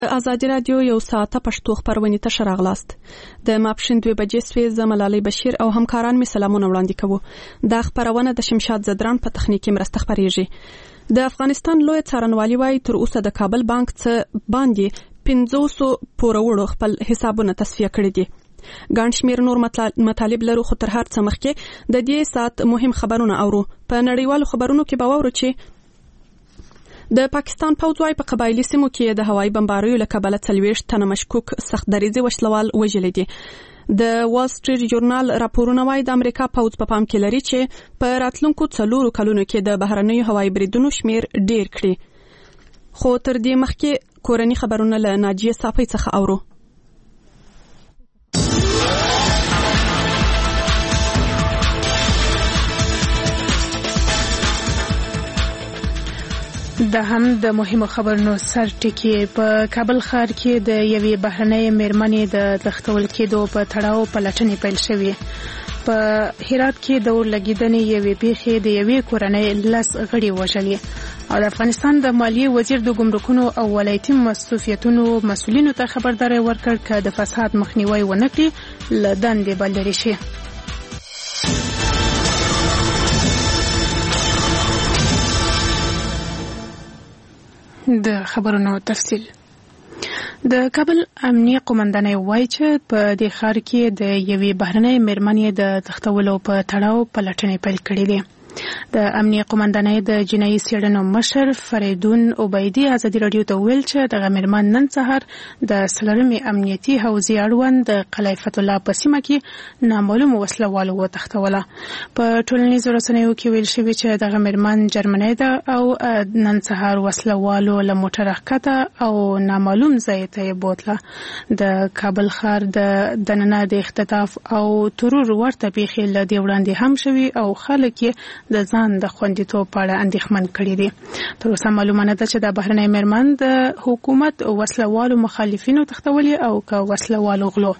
ازادي رادیو یو ساعته پښتو خبرونه ته راغلاست. د ماپښین 2 بجې سوي زملالي بشیر او همکاران می سلامونه وړاندې کوو. دا خبرونه د شمشاد زدران په تخنیکی مرسته خبريږي. د افغانستان لوی څارنوالي وايي تر اوسه د کابل بانک څخه باندې 500 پورولو خپل حسابونه تصفیه کړي دي. ګڼ شمېر نور مطالب لرو، خو تر هر څه مخکې د دې سات مهم خبرونه اورو. په نړیوالو خبرونو کې به واورو چې د پاکستان پوځ وايي په قبایلی سیمو کې د هوایي بمباریو له کبله 40 تنه مشکوک سخت دریځي وشلوال وژلي دي. د وال سټریټ ژورنال راپورونه وايي د امریکا پوځ په پام کې لري چې په راتلونکو 4 کلونو کې د بهرنیو هوایي بریدونو شمیر ډیر کړي. خو تر دې مخکې کورنی خبرونه له ناجیه صافی څخه اورو. د هم د مهمو خبرونو سرټکی په کابل ښار کې د یوې بهرنۍ میرمنې د تختول کېدو په تړاو پلټنې پیل شوې. په هرات کې د ورلګیدنې یوې پیښې د یوې کورنۍ 10 غړي وژلي او د افغانستان د مالیې وزیر د ګمرکونو او ولایتي مسؤلیتونو مسؤلینو ته خبرداري ورکړ چې د فساد مخنیوي ونه کړي له دندې بلل شي. د خبرونو تفصیل. د کابل امنیه قومندانۍ وایي چې په دې ښار کې د یوې بهرنۍ میرمنې د تختولو په تړاو پلټنې پیل کړې دي. د امنیه قومندانۍ د جنایي څېړنو مشر فریدون عبیدي ازادي رادیو ته ویل چې دغه میرمن نن سهار د سلرمې امنیتي حوزې اړوند د قلعه فتح الله په سیمه کې نامعلوم وسلوالو وتښتوله. په ټولنیزو رسنیو کې ویل شوي چې دغه میرمن جرمنۍ ده او نن سهار وسلوالو له موټره ښکته او نامعلوم ځای ته یې بوتله. د کابل ښار د دننه د اختطاف او ترور ورته پیښې له دې وړاندې هم شوي او خلک یې د ځان د خوندیتوب په اړه اندېښمن کړي دي. تر اوسه معلومه نه ده چې د بهرنۍ میرمن د حکومت وسلوالو مخالفینو تختولي او که وسلوالو غلو.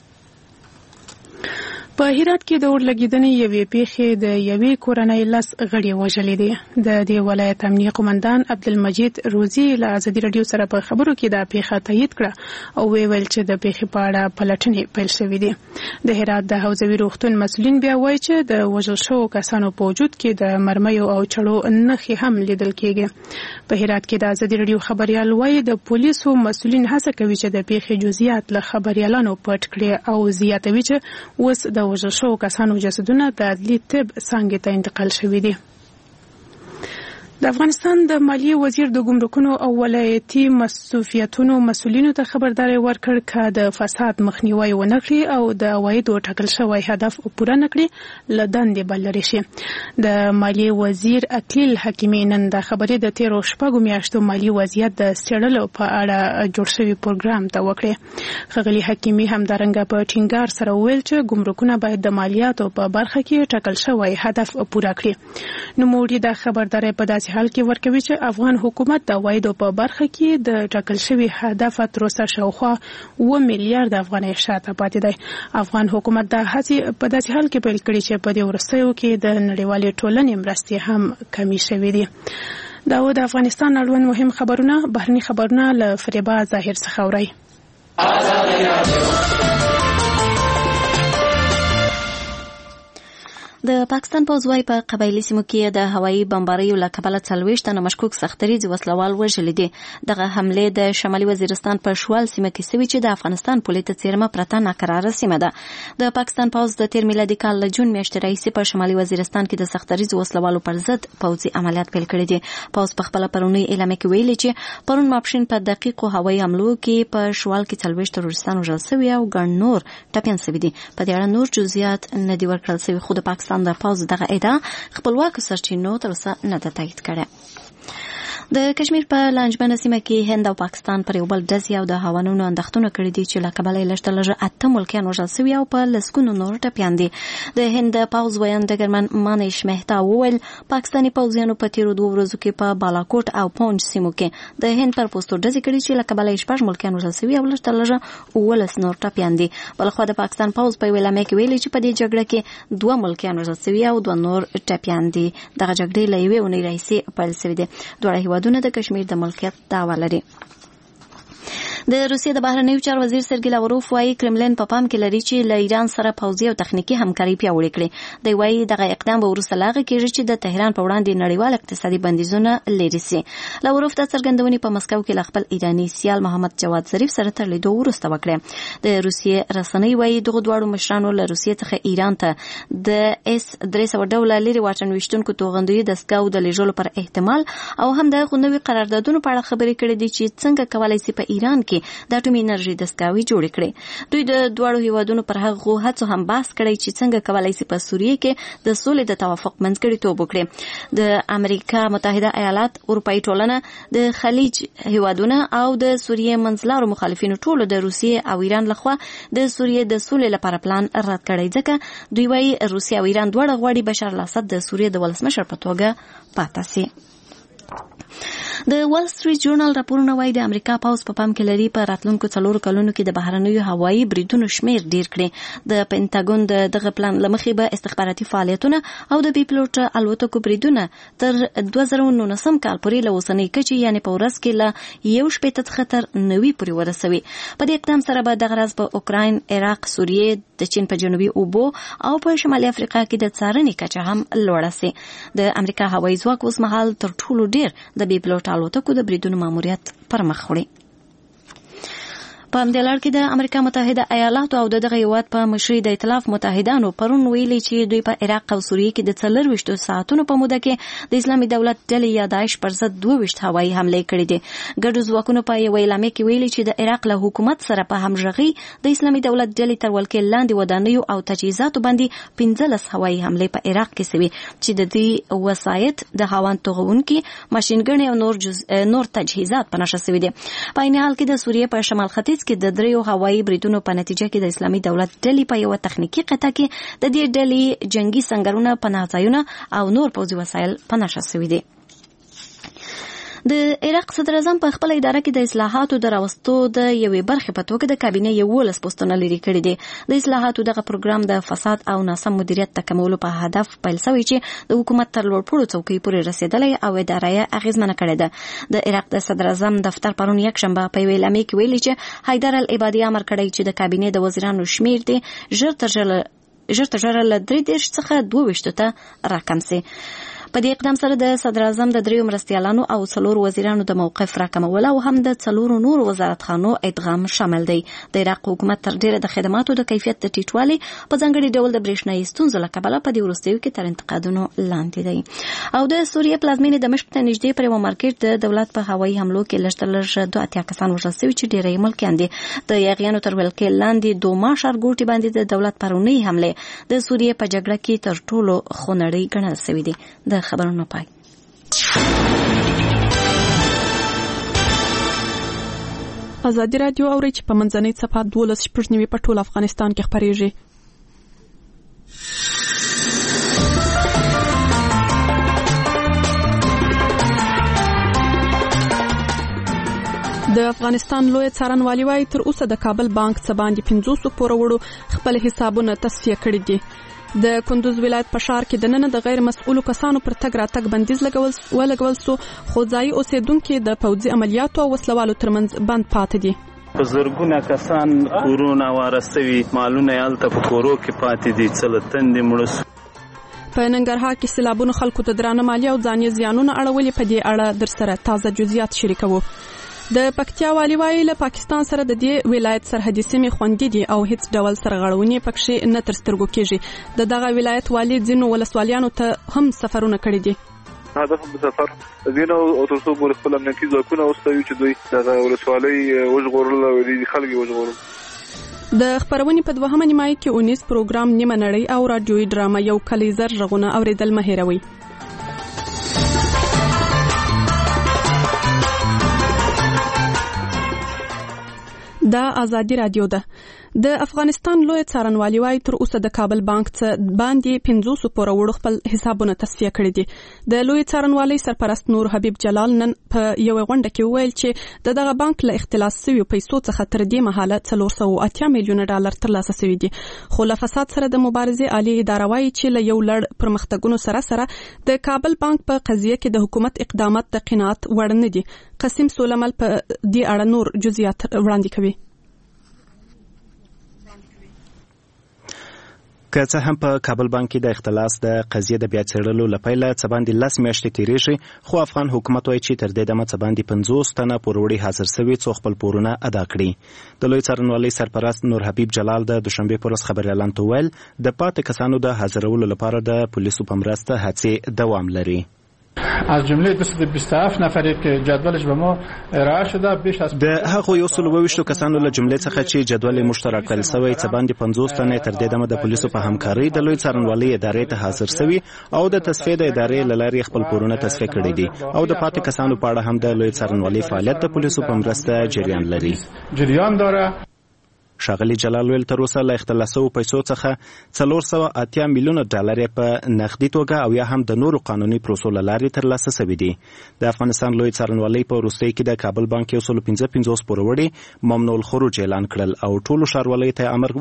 په هرات کې د ورلګیدنې یوې پیښې د یوې کورنۍ 10 غړي وژلي دي. د دې ولایت امنیه قومندان عبدالمجید روزي له ازادي رادیو سره په خبرو کې دا پیښه تایید کړه او ویل چې د پیښې په اړه پلټنې پیل شوې دي. د هرات د حوزوي روغتون مسؤلین بیا وایي چې د وژل شوو کسانو په وجود کې د مرمیو او چړو نښې هم لیدل کېږي. په هرات کې د ازادي رادیو خبريال وایي د پولیسو مسؤلین هڅه کوي چې د پیښې جزئیات له خبريالانو پټ کړي او زیاتوي چې اوس د وژل شوو کسانو جسدونه د عدلي طب څانګې ته انتقال شوي دي. د افغانستان د مالیې وزیر د ګمرکونو او ولایتي مسؤلیتونو مسؤلینو ته خبرداري ورکړ چې د فساد مخنیوي ونه کړي او د عوایدو ټاکل شوی هدف پوره نه کړي له دندې بلل شي. د مالیې وزیر اکلیل حکیمي نن د خبرې د 13 شپږو میاشتو مالی وضعیت د څېړلو په اړه جوړ شوی پروګرام ته وکړي. ښاغلي حکیمي همدارنګه په ټینګار سره ویل چې ګمرکونه باید د مالیاتو په برخه کې ټاکل شوی هدف پوره کړي. نو موږ د خبرداري په داسې حال کې ورکوي چې افغان حکومت د عوایدو په برخه کې د ټاکل شوی هدف تر اوسه شاوخوا 2 میلیارډ افغانۍ شاته پاتې دی. افغان حکومت د هڅې په داسې حال کې پیل کړي چې په دې وروستیو کې د نړیوالې ټولنې مرستې هم کمی شوې دي. دا و د افغانستان اړوند مهم خبرونه. بهرني خبرونه له فریبا ظاهر څخه اورئ. د پاکستان پوځ وايي په قبایلی سیمو کې د هوایي بمباریو له کبله 40 تنه مشکوک سختریز وسلوال وژلي دي. دغه حمله د شمالي وزیرستان په شوال سیمه کې سوي چې د افغانستان پولیسو څیرمه پرته ناقراره سیمه ده. د پاکستان پوځ د 13 میلادي کال له جون میاشتې راهیسې په شمالي وزیرستان کې د سختریز وسلوالو پر ضد پوځي عملیات پیل کړي دي. پوځ په خپل پرونی اعلان کې ویلي چې پرون ماپښین په دقیقو هوایي حملو کې په شوال کې 40 تروریستان وژل شوي او ګڼ نور ټپیان شوي دي. په دې اړه نور جزئیات نه دي ورکړل شوي، خو د پاکستان د پوځ دغه ادعا خپلواکو سرچینو تر اوسه نه ده تایید کړې. د کشمیر په لانجمن سیمه کې هند او پاکستان پر یو بل ډزې او د هوانونو اندښتونه کړي دي چې له کبله یې لږ 8 ملکیان وژل شوي او په لسګونو نور ټپیان دي. د هند پوځ ویان ډګرمن مانیش مهتا وویل پاکستاني پوځیانو په تیرو 2 ورځو کې په بالاکوټ او پونج سیمو کې د هند پر پوسټو ډزې کړي چې له کبله یې 6 ملکیان وژل شوي او لږ 19 نور ټپیان دي. بلخوا د پاکستان پوځ په ویلامه کې ویلي چې په دې جګړه کې 2 ملکیان وژل شوي او 2 نور ټپیان دي. دغه جګړې له یوې اونۍ راهیسې پیل شوې ده. دواړه هیوادونه د کشمیر د ملکیت دعوا لري. د روسیې د بهرنیو چارو وزیر سرګی لاوروف وايي کرملین په پام کې لري چې له ایران سره پوځي او تخنیکی همکاري پیاوړې کړي. دی وايي دغه اقدام به وروسته لاغه کېږي چې د تهران په وړاندې نړیوال اقتصادي بندیزونه لري سي. لاوروف د څرګندونې په مسکو کې خپل ایرانی سیال محمد جواد ظریف سره تر لیدو وروسته وکړه. د روسیې رسنۍ وايي دغه دواړو مشرانو له روسیې څخه ایران ته د S-300 ډوله لري واټن ویشتونکو توغندوی دستګاو د لیږلو پر احتمال او هم د غونډوي قراردادونو په اړه خبرې کړې دي چې څنګه کولای شي په ایران کې د اټومي انرژي دستګاوي جوړ کړي. دوی د دواړو هیوادونو پر هغه هڅو هم بحث کړی چې څنګه کولای شي په سوریه کې د سولې د توافق منځګړیتوب وکړي. د امریکا متحده ایالات، اروپאי ټولنه، د خلیج هیوادونه او د سوریه منځلارو مخالفینو ټولو د روسیې او ایران لخوا د سوریه د سولې لپاره پلان رد کړی، ځکه دوی وايي روسیه او ایران دواړه غواړي بشار الاسد د سوریه د ولسمشر په توګه پاتې شي. د وال سټریټ جورنال راپورونه وايي د امریکا پوځ په پام کې لري په راتلونکو 4 کلونو کې د بهرنیو هوایي بریدونو شمیر ډیر کړي. د پینټاګون دغه پلان لمخې به استخباراتي فعالیتونه او د بي پلوټ الوتکو بریدونه تر 2019 کال پورې له اوسنۍ کچې یعنی په ورځ کې له 1.8 خطر 90 پورې ورسوي. په دې اقدام سره به دغه راز په اوکراین، عراق، سوریه، د چین په جنوبي اوبو او په شمالي افریقا کې د څارنې کچه هم لوړه سي. د امریکا هوایي ځواک اوس مهال تر ټولو ډیر د بي پلوټ الوتکو د بریدونو ماموریت پر مخ وړي. په همدې لړ کې د امریکا متحده ایالاتو او دغه هیواد په مشرۍ د ائتلاف متحدانو پرون ویلي چې دوی په عراق او سوریه کې د 24 ساعتونو په موده کې د اسلامي دولت ډلې یا داعش پر ضد 22 هوایي حملې کړې دي. ګډو ځواکونو په یو اعلامیه کې ویلي چې د عراق له حکومت سره په همغږي د اسلامي دولت ډلې تر ولکې لاندې ودانیو او تجهیزاتو باندې 15 هوایي حملې په عراق کې سوي چې د دې وسایط د هاوان توغونکي ماشينګڼې او نور تجهیزات په نشه سوي دي. په عین حال کې د سوریه په شمال ختیځ کې د دریو هوایي بریدونو په نتیجه کې د اسلامي دولت ډلې په یو تخنیکی قطعه کې د دې ډلې جنگي سنگرونه، پناهځایونه او نور پوځي وسایل په نشه سوي دي. د عراق صدر اعظم په خپل اداره کې د اصلاحاتو د راوستو د یوې برخې په توګه د کابینې 11 پوسټونه لري کړي دي. د اصلاحاتو دغه پروګرام د فساد او ناسم مدیریت د کمولو په هدف پیل شوی چې د حکومت تر لوړپوړو څوکۍ پورې رسیدلی او اداره یې اغیزمنه کړې ده. د عراق د صدر اعظم دفتر پرون یکشنبه په یوې اعلامیه کې ویلي چې حیدر العبادي امر کړی چې د کابینې د وزیرانو شمیر دي ژر تر ژره له 23 څخه 22 ته راکم سي. په دې اقدام سره د صدر اعظم د 3 مرستیالانو او 4 وزیرانو د موقف راکمول او هم د 4 نور وزارتخانو ادغام شامل دی. د عراق حکومت تر ډیره د خدماتو د کیفیت د ټیټوالي په ځانګړي ډول د برېښنايي ستونزو له کبله په دې وروستیو کې تر انتقادونو لاندې دی. او د سوریه پلازمینې دمشق ته نږدې پر یو مارکیټ د دولت په هوایي حملو کې لږ تر لږه 2 کسان وژل شوي چې ډیری یې ملکیان دي. د یاغیانو تر ولکې لاندې 2 ښارګوټي باندې د دولت پرونی حملې د سوریه په جګړه کې تر ټولو خونړۍ ګڼل شوې دي. د خبرونو پای. ازادي رادیو اوري چې په منځنۍ صفحه 12 په ټول افغانستان کې خبرېږي. د افغانستان لوی څارنوالي وايي تر اوسه د کابل بانک څخه باندې 500 پورې خپل حسابونه تصفیه کړي دي. د کندوز ولایت په ښار کې د نن د غیر مسؤلو کسانو پر تګ راتګ بندیز لګول سو، خو ځایي اوسیدونکو د پوځي عملیاتو او وسلوالو ترمنځ بند پاتې دي. په زرګونه کسان کورونا وارثوي، مالونه یالته په کورو کې پاتې دي، څلتندې مړه. په ننګرهار کې سیلابونو خلکو ته درانه مالی او ځاني زیانونه اړولې. په دې اړه در سره تازه جزئیات شریکوو. د پکتیا والی وايي له پاکستان سره د دې ولایت سرحدي سیمې خوندې دي او هیڅ ډول سرغړونې پکې نه تر سترګو کېږي. د دغه ولایت والی ځینو ولسوالیانو ته هم سفرونه کړي دي. هدف د سفر دینه او تر څو پورې خپل امنیتي ځواکونه اوسوي چې دوی د ولسوالۍ وژغورل او د خلک وژغورل. د خبرونې په 2مه نیمایي کې 19 پروګرام نیمه نړۍ او رادیوي ډرامه یو کلی زر غږونه اوریدل مه هېروئ. دا ازادي رادیو ده. د افغانستان لوی څارنوالي وايي تر اوسه د کابل بانک څخه باندې 500 پورې خپل حسابونه تصفیه کړي دي. د لوی څارنوالي سرپرست نور حبیب جلال نن په یو غونډه کې ویل چې دغه بانک له اختلاس شوی پیسو څخه تر دې مهاله 480 میلیون ډالر ترلاسه شوی دي. خو له فساد سره د مبارزې عالی اداره وايي چې له یو لړ پرمختګونو سره د کابل بانک په قضیه کې د حکومت اقدامات د قناعت وړ نه دي. قاسم سولمل په دې اړه نور جزئیات وړاندې کوي. که څه هم په کابل بانک کې د اختلاس د قضیې د بیا څېړلو لپاره څه باندې 10 میاشتې تیریږي، خو افغان حکومت وایي چې تر دې دمه څه باندې 50 تنه پوروړي حاضر شوي څو خپل پورونه ادا کړي. د لوی څارنوالۍ سرپرست نور حبیب جلال د دوشنبه پر ورځ خبريالانو ته ویل د پاتې کسانو د حاضرولو لپاره د پولیسو په مرسته هڅې دوام لري. از جمله 227 نفری که جدولش به ما ارائه شده بیش از د هغو 120 کسانو له جملې څخه چې جدول مشترک کړل شوی څه باندې 50 تنه تر دې دمه د پولیسو په همکارۍ د لوی څارنوالۍ ادارې ته حاضر شوي او د تصفیه د ادارې لارې خپل پورونه تصفیه کړي دي او د پاتې کسانو په اړه هم د لوی څارنوالۍ فعالیت د پولیسو په مرسته جریان داره. ښاغلي جلال ویل تر اوسه له اختلاسو پیسو څخه 480 میلیونه ډالر په نقدي توګه او یا هم د نورو قانوني پروسو له لارې ترلاسه شوي دي. د افغانستان لوی څارنوالۍ په وروستۍ کې د کابل بانک 155 پوروړي ممنوع الخروج اعلان کړل او ټولو ښاروالۍ ته امر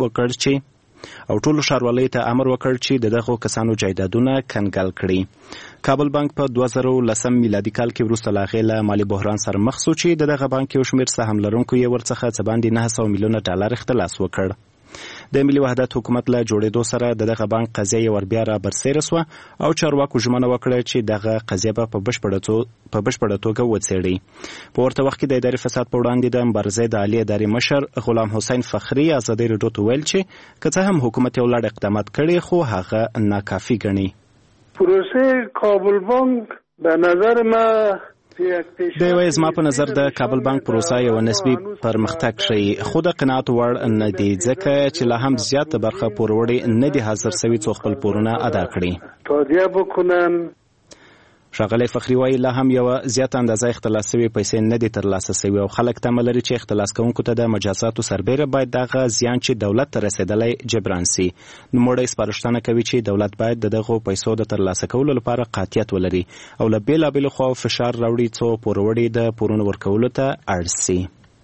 وکړ چې دغه کسانو جایدادونه کنګل کړي. کابل بانک په 2010 میلادي کال کې وروسته له هغې له مالي بحران سره مخ شو چې دغه بانک یو شمېر سهم لرونکو یې ورڅخه څه باندې 900 میلیونه ډالر اختلاس وکړ. د ملي وحدت حکومت له جوړېدو سره دغه بانک قضیه یې وربیا را برسېره شوه او چارواکو ژمنه وکړه چې دغه قضیه به په بشپړه توګه وڅېړي. په ورته وخت کې د اداري فساد په وړاندې د مبارزې د عالي ادارې مشر غلام حسین فخري ازادي راډیو ته ویل چې که څه هم حکومت یو لړ اقدامات کړي خو هغه ناکافي ګڼي. پروسه کابل بانک به نظر ما د زما په نظر د کابل بانک پروسه یو نسبی پرمختګ شي، خو د قناعت وړ نه دی ځکه چې لا هم زیاته برخه پوروړي نه دي حاضر شوي څو خپل پورونه ادا کړي. تادیه بکنن. ښاغلی فخري وایي لا هم یو زیاته اندازه اختلاس شوي پیسې نه دي ترلاسه شوي او خلک تمه لري چې اختلاس کوونکو ته د مجازاتو سربیره باید دغه زیان چې دولت ته رسېدلی جبران سي. نوموړی سپارښتنه کوي چې دولت باید دغه پیسو د ترلاسه کولو لپاره قاطعیت ولري او له بېلابېلو خواو فشار راوړي څو پوروړي د پورونو ورکولو ته اړ سي.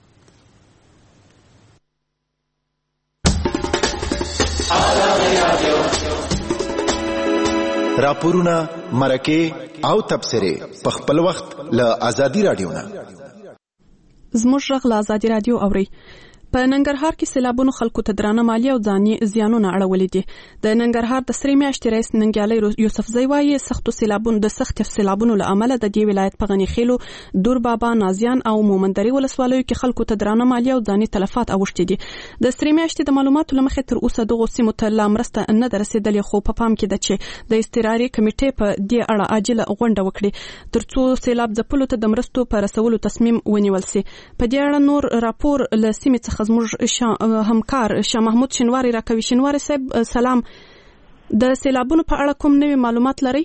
راپورونه، مرکې او تبصرې په خپل وخت له آزادي رادیو نه. زموږ غږ له آزادي رادیو اوري. په ننګرهار کې سیلابونو خلکو ته درانه مالي او ځاني زیانونه اړولي دي. د ننګرهار د سرې میاشتې رئیس ننګیالي یوسفزۍ وایي سخت سیلابونو له امله د دې ولایت په غني خیلو، دور بابا، نازیان او مومندري ولسوالیو کې خلکو ته درانه مالي او ځاني تلفات اوښتي دي. د سرې میاشتې د معلوماتو له مخې تر اوسه دغو سیمو ته لا مرسته نه ده رسېدلې، خو په پام کې ده چې د اضطراري کمیټې په دې اړه عاجله غونډه وکړي ترڅو سیلاب ځپلو ته د مرستو په رسولو تصمیم ونیول سي. په دې اړه نور راپور له سیمې څخه زموږ همکار شاه محمود شینواری راکوي. شینواری صاحب سلام، د سیلابونو په اړه کوم نوي معلومات لرئ؟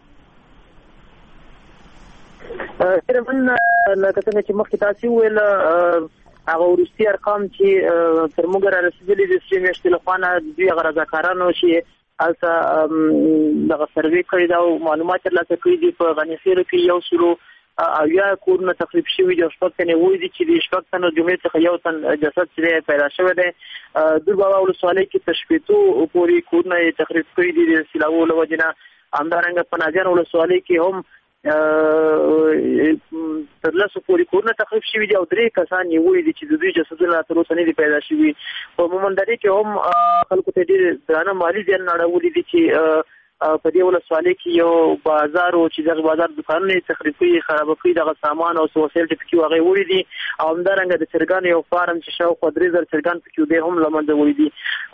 تقریبا لکه څنګه چې مخکې تاسو ویل هغه وروستي ارقام چې تر موږ را رسېدلي د سرې میاشتې لخوا نه دوی هغه رضاکارانو چې هلته دغه سروې کړې ده او معلومات ترلاسه کړي دي په غني خیلو کې 100 کورونه تخریب شوي دي او 6 تنې وایي دي چې د 6 تنو جملې څخه یو تن جسد چې پیدا شوی دی. دور بابا ولسوالۍ کې تر 8 پورې کورونه تخریب کړي دي د سیلابونو له وجې نه. همدارنګه په نازیان ولسوالۍ کې هم تر 10 پورې کورونه تخریب شوي دي او 3 کسان یې وایي دي چې د دوی جسدونه تر اوسه نه دي پیدا شوي. په مومندري کې هم خلکو ته ډېر درانه مالي زیان اړولي دي چې په دې ولسوالۍ کې یو بازار او چې دغه بازار دکانونه تخریب کړي، خراب کړي، دغه سامان او وسایل پکې هغه وړي دي. او همدارنګه د چرګان یو فارم چې شاوخوا 3000 چرګان پکې دی هم له منځه وړي دي.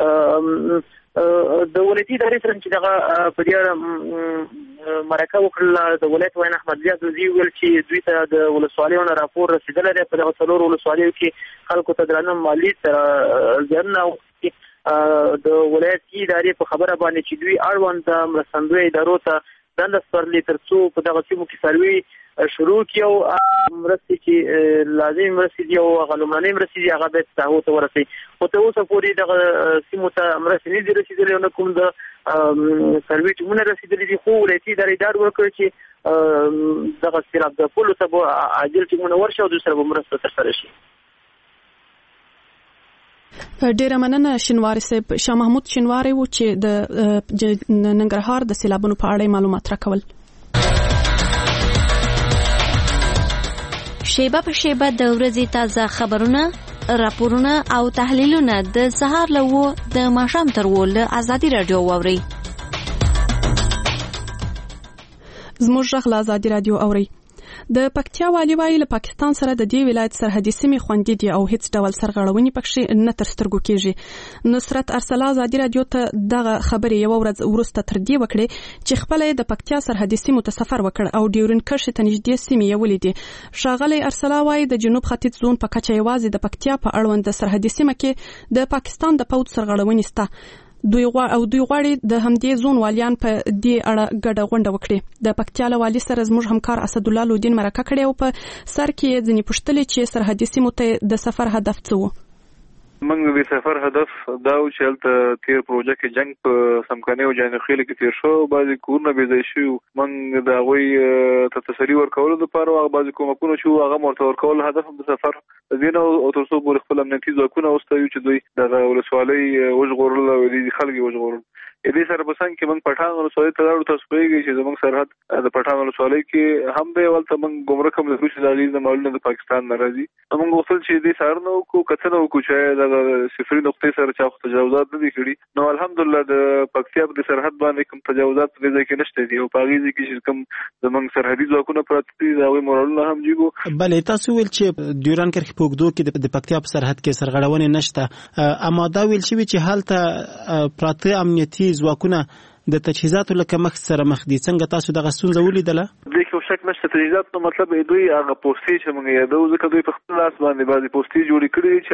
د ولایتي ادارې سره چې دغه په دې اړه مرکه وکړله د ولایت وین احمد زیاد وزیر ویل چې دوی ته د ولسوالیو نه راپور رسېدلی دی په دغه 4 ولسوالیو کې خلکو ته درانه مالي زیانونه د ولایتي ادارې په خبره باندې چې دوی اړوند مرستندویه ادارو ته دنده سپارلې ترڅو په دغه سیمو کې سروې شروع کړي او مرستې چې لازمي مرستې دي او هغه لومړنۍ مرستې دي هغه باید هغو ته ورسوي. خو تر اوسه پورې دغه سیمو ته مرستې نه دي رسېدلې او نه کوم د سروې ټیمونه رسېدلي دي. خو ولایتي ادارې ډاډ ورکړ چې دغه سیلاب ځپلو ته به عاجل ټیمونه ورشي او دوی سره به مرسته ترسره شي. ډیره مننه شینواری صاحب. شاه محمود شینواری و چې د ننګرهار د سیلابونو په اړه معلومات راکول. شیبه په شیبه د ورځې تازه خبرونه، راپورونه او تحلیلونه د سهار له 9 د ماښام تر 10 له ازادي رادیو واورئ. زموږ غږ له ازادي رادیو اورئ. د پکتیا والی وایي له پاکستان سره د دې ولایت سرحدي سیمې خوندي دي او هیڅ ډول سرغړونې پکې نه تر سترګو کیږي. نصرت ارسلا ازادي رادیو ته دغه خبرې یو ورځ وروسته تر دې وکړې چې خپل د پکتیا سرحدي سیمو ته سفر وکړ او ډیورن کرښې ته نږدې سیمې یې ولیدې. ښاغلی ارسلا وایي د جنوب ختیځ زون په کچه یوازې د پکتیا په اړوند د سرحدي سیمه کې د پاکستان د پوځ سرغړونې شته. دوی غواړي د همدې زون والیان په دې اړه ګډه غونډه وکړي. د پکتیا له والي سره زموږ همکار اسدالله لودین مرکه کړې او په سر کې ځینې پوښتلې چې سرحدي سیمو ته د سفر هدف څه و. موږ د سفر هدف دا و چې هلته تیر پروژه کې جنگ په سمکانه او جانخیل کې تیر شو، بعضی کورونه بې ځای شو. موږ د هغوی ته تسلي ورکولو لپاره او بعضی کومکونه شو هغه مرته ورکول هدف د سفر دینه او تر څو پورې خپل امنیتي ځواکونه اوستایو چې دوی د ولسوالۍ وژغورل او د خلک وژغورل. دې سره په څنګ کې موږ پټان ولسوالۍ ته لاړو. تاسو پوهیږئ چې زموږ سرحد د پټان ولسوالۍ کې هم دی، ولته موږ ګمرک هم لرو چې د هغې مالونه د پاکستان نه راځي. موږ غوښتل چې دې سهار نه وکړو، که څه نه وکړو چې د صفري نقطې سره چا خو تجاوزات نه دي کړي. نو الحمدلله د پکتیا په سرحد باندې کوم تجاوزات په دې کې نشته دي او په هغې ځای کې چې کوم زموږ سرحدي ځواکونه پراته دي د هغوی مورالونه هم جګو. بلې تاسو ویل چې ډیورن کرښې په اوږدو کې د پکتیا په سرحد کې سرغړونې نشته، اما دا ویل شوي چې هلته پراته امنیتي ځواکونه د تجهیزاتو له کمښت سره مخ دي. څنګه تاسو دغه ستونزه ولیدله؟ دې کې شک نشته. تجهیزات نو مطلب دوی هغه پوستې چې موږ یادو ځکه دوی په خپل لاس باندې بعضې پوستې جوړې کړي دي چې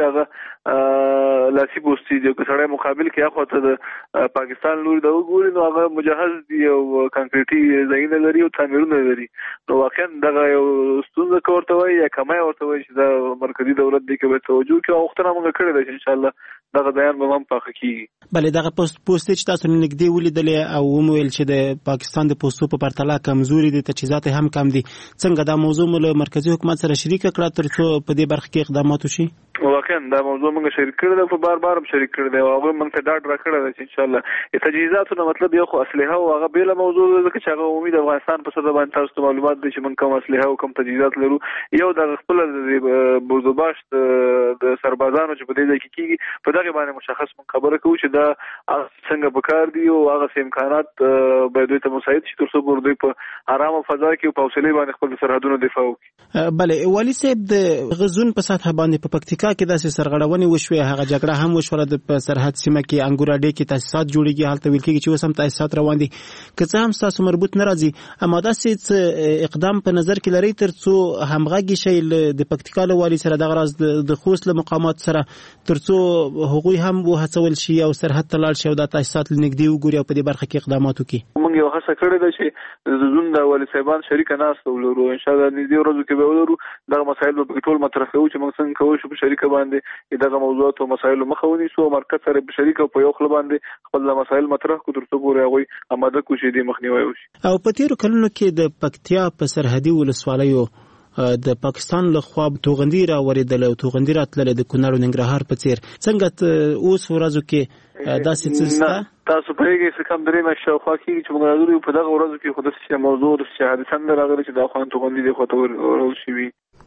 هغه لاسي پوستې دي. که سړی مقابل کې اخواته د پاکستان لوري ته وګوري نو هغه مجهز دي او کانکریټي ځایونه لري او تعمیرونه لري. نو واقعا دغه یو ستونزه که ورته وایي یا کمی ورته وایي چې دا مرکزي دولت دې کې باید توجه وکړي او غوښتنه موږ کړې ده چې انشاءالله دغه بیان به هم پاخه کېږي. بلې دغه پوستې چې تاسو نږدې ولیدلې او ومویل چې د پاکستان د پوستو په پرتله کمزوري دي، تجهیزات هم کم دي، څنګه دا موضوع مو له مرکزي حکومت سره شریکه کړه تر څو په دې برخه کې اقدامات وشي؟ واقعا دا موضوع موږ شریک کړی ده، په بار هم شریک کړی دی او هغوی موږ ته ډاډ راکړی ده چې انشاءالله د تجهیزاتو نه مطلب یو خو اسلحه او هغه بېله موضوع ده ځکه چې هغه عمومي د افغانستان په سطحه باندې تاسو ته معلومات دی چې موږ کوم اسلحه او کوم تجهیزات لرو. یو دغه خپله د بردوباشت د سربازانو چې په دې ځای کې کېږي په دغې باندې مشخص موږ خبره کوو چې دا څنګه پکار دي او هغسې امکانات باید دوی ته مساعد شي تر څو پورې دوی په ارامه فضا کې او په حوصلې باندې خپل سرحدونه دفاع وکړي. بلې والي صاحب د غزون په سطحه باندې په پکتیکا کې داسې سرغړونې وشوې، هغه جګړه هم وشوله په سرحد سیمه کې انګور اډې کې تاسیسات جوړېږي، هلته ویل کېږي چې اوس هم تاسیسات روان دي. که څه هم ستاسو مربوط نه راځي اما داسې اقدام په نظر کې لرئ تر څو همغږي شي د پکتیکا له والي سره دغه راز د خوست له مقامات سره تر څو هغوی هم وهڅول شي او سرحد ته لاړ شي او دا تاسیسات نږدې وګوري او په دې برخه کې اقدامات وکړي؟ موږ یو هڅه کړې ده چې د زون د والي صاحبان شریکه ناسته ولرو. انشاءالله نږدې ورځو کې به ولرو. دغه مسایل به پکې ټول مطرح کوو چې موږ څنګه کولی شو په شریکه باندې دغه موضوعات او مسایلو مخه ونیسو او مرکز سره په شریکه په یو خله باندې خپل مسایل مطرح کړو تر څو پورې هغوی اماده کړو چې دې مخنیوی وشي. او په تېرو کلونو کې د پکتیا په سرحدي ولسوالیو د پاکستان له خوا توغندي راوړېدل او توغندي راتلل د کونړ او ننګرهار په څېر. څنګه اوس ورځو کې داسې څه شته؟ تاسو پوهېږئ چې کم درې میاشتې شاوخوا کېږي چې موږ راغلي یو په دغه ورځو کې خو داسې موضوع داسې حادثه نه راغلې چې دا خوان توغندي دې خوا ته ورول شوي.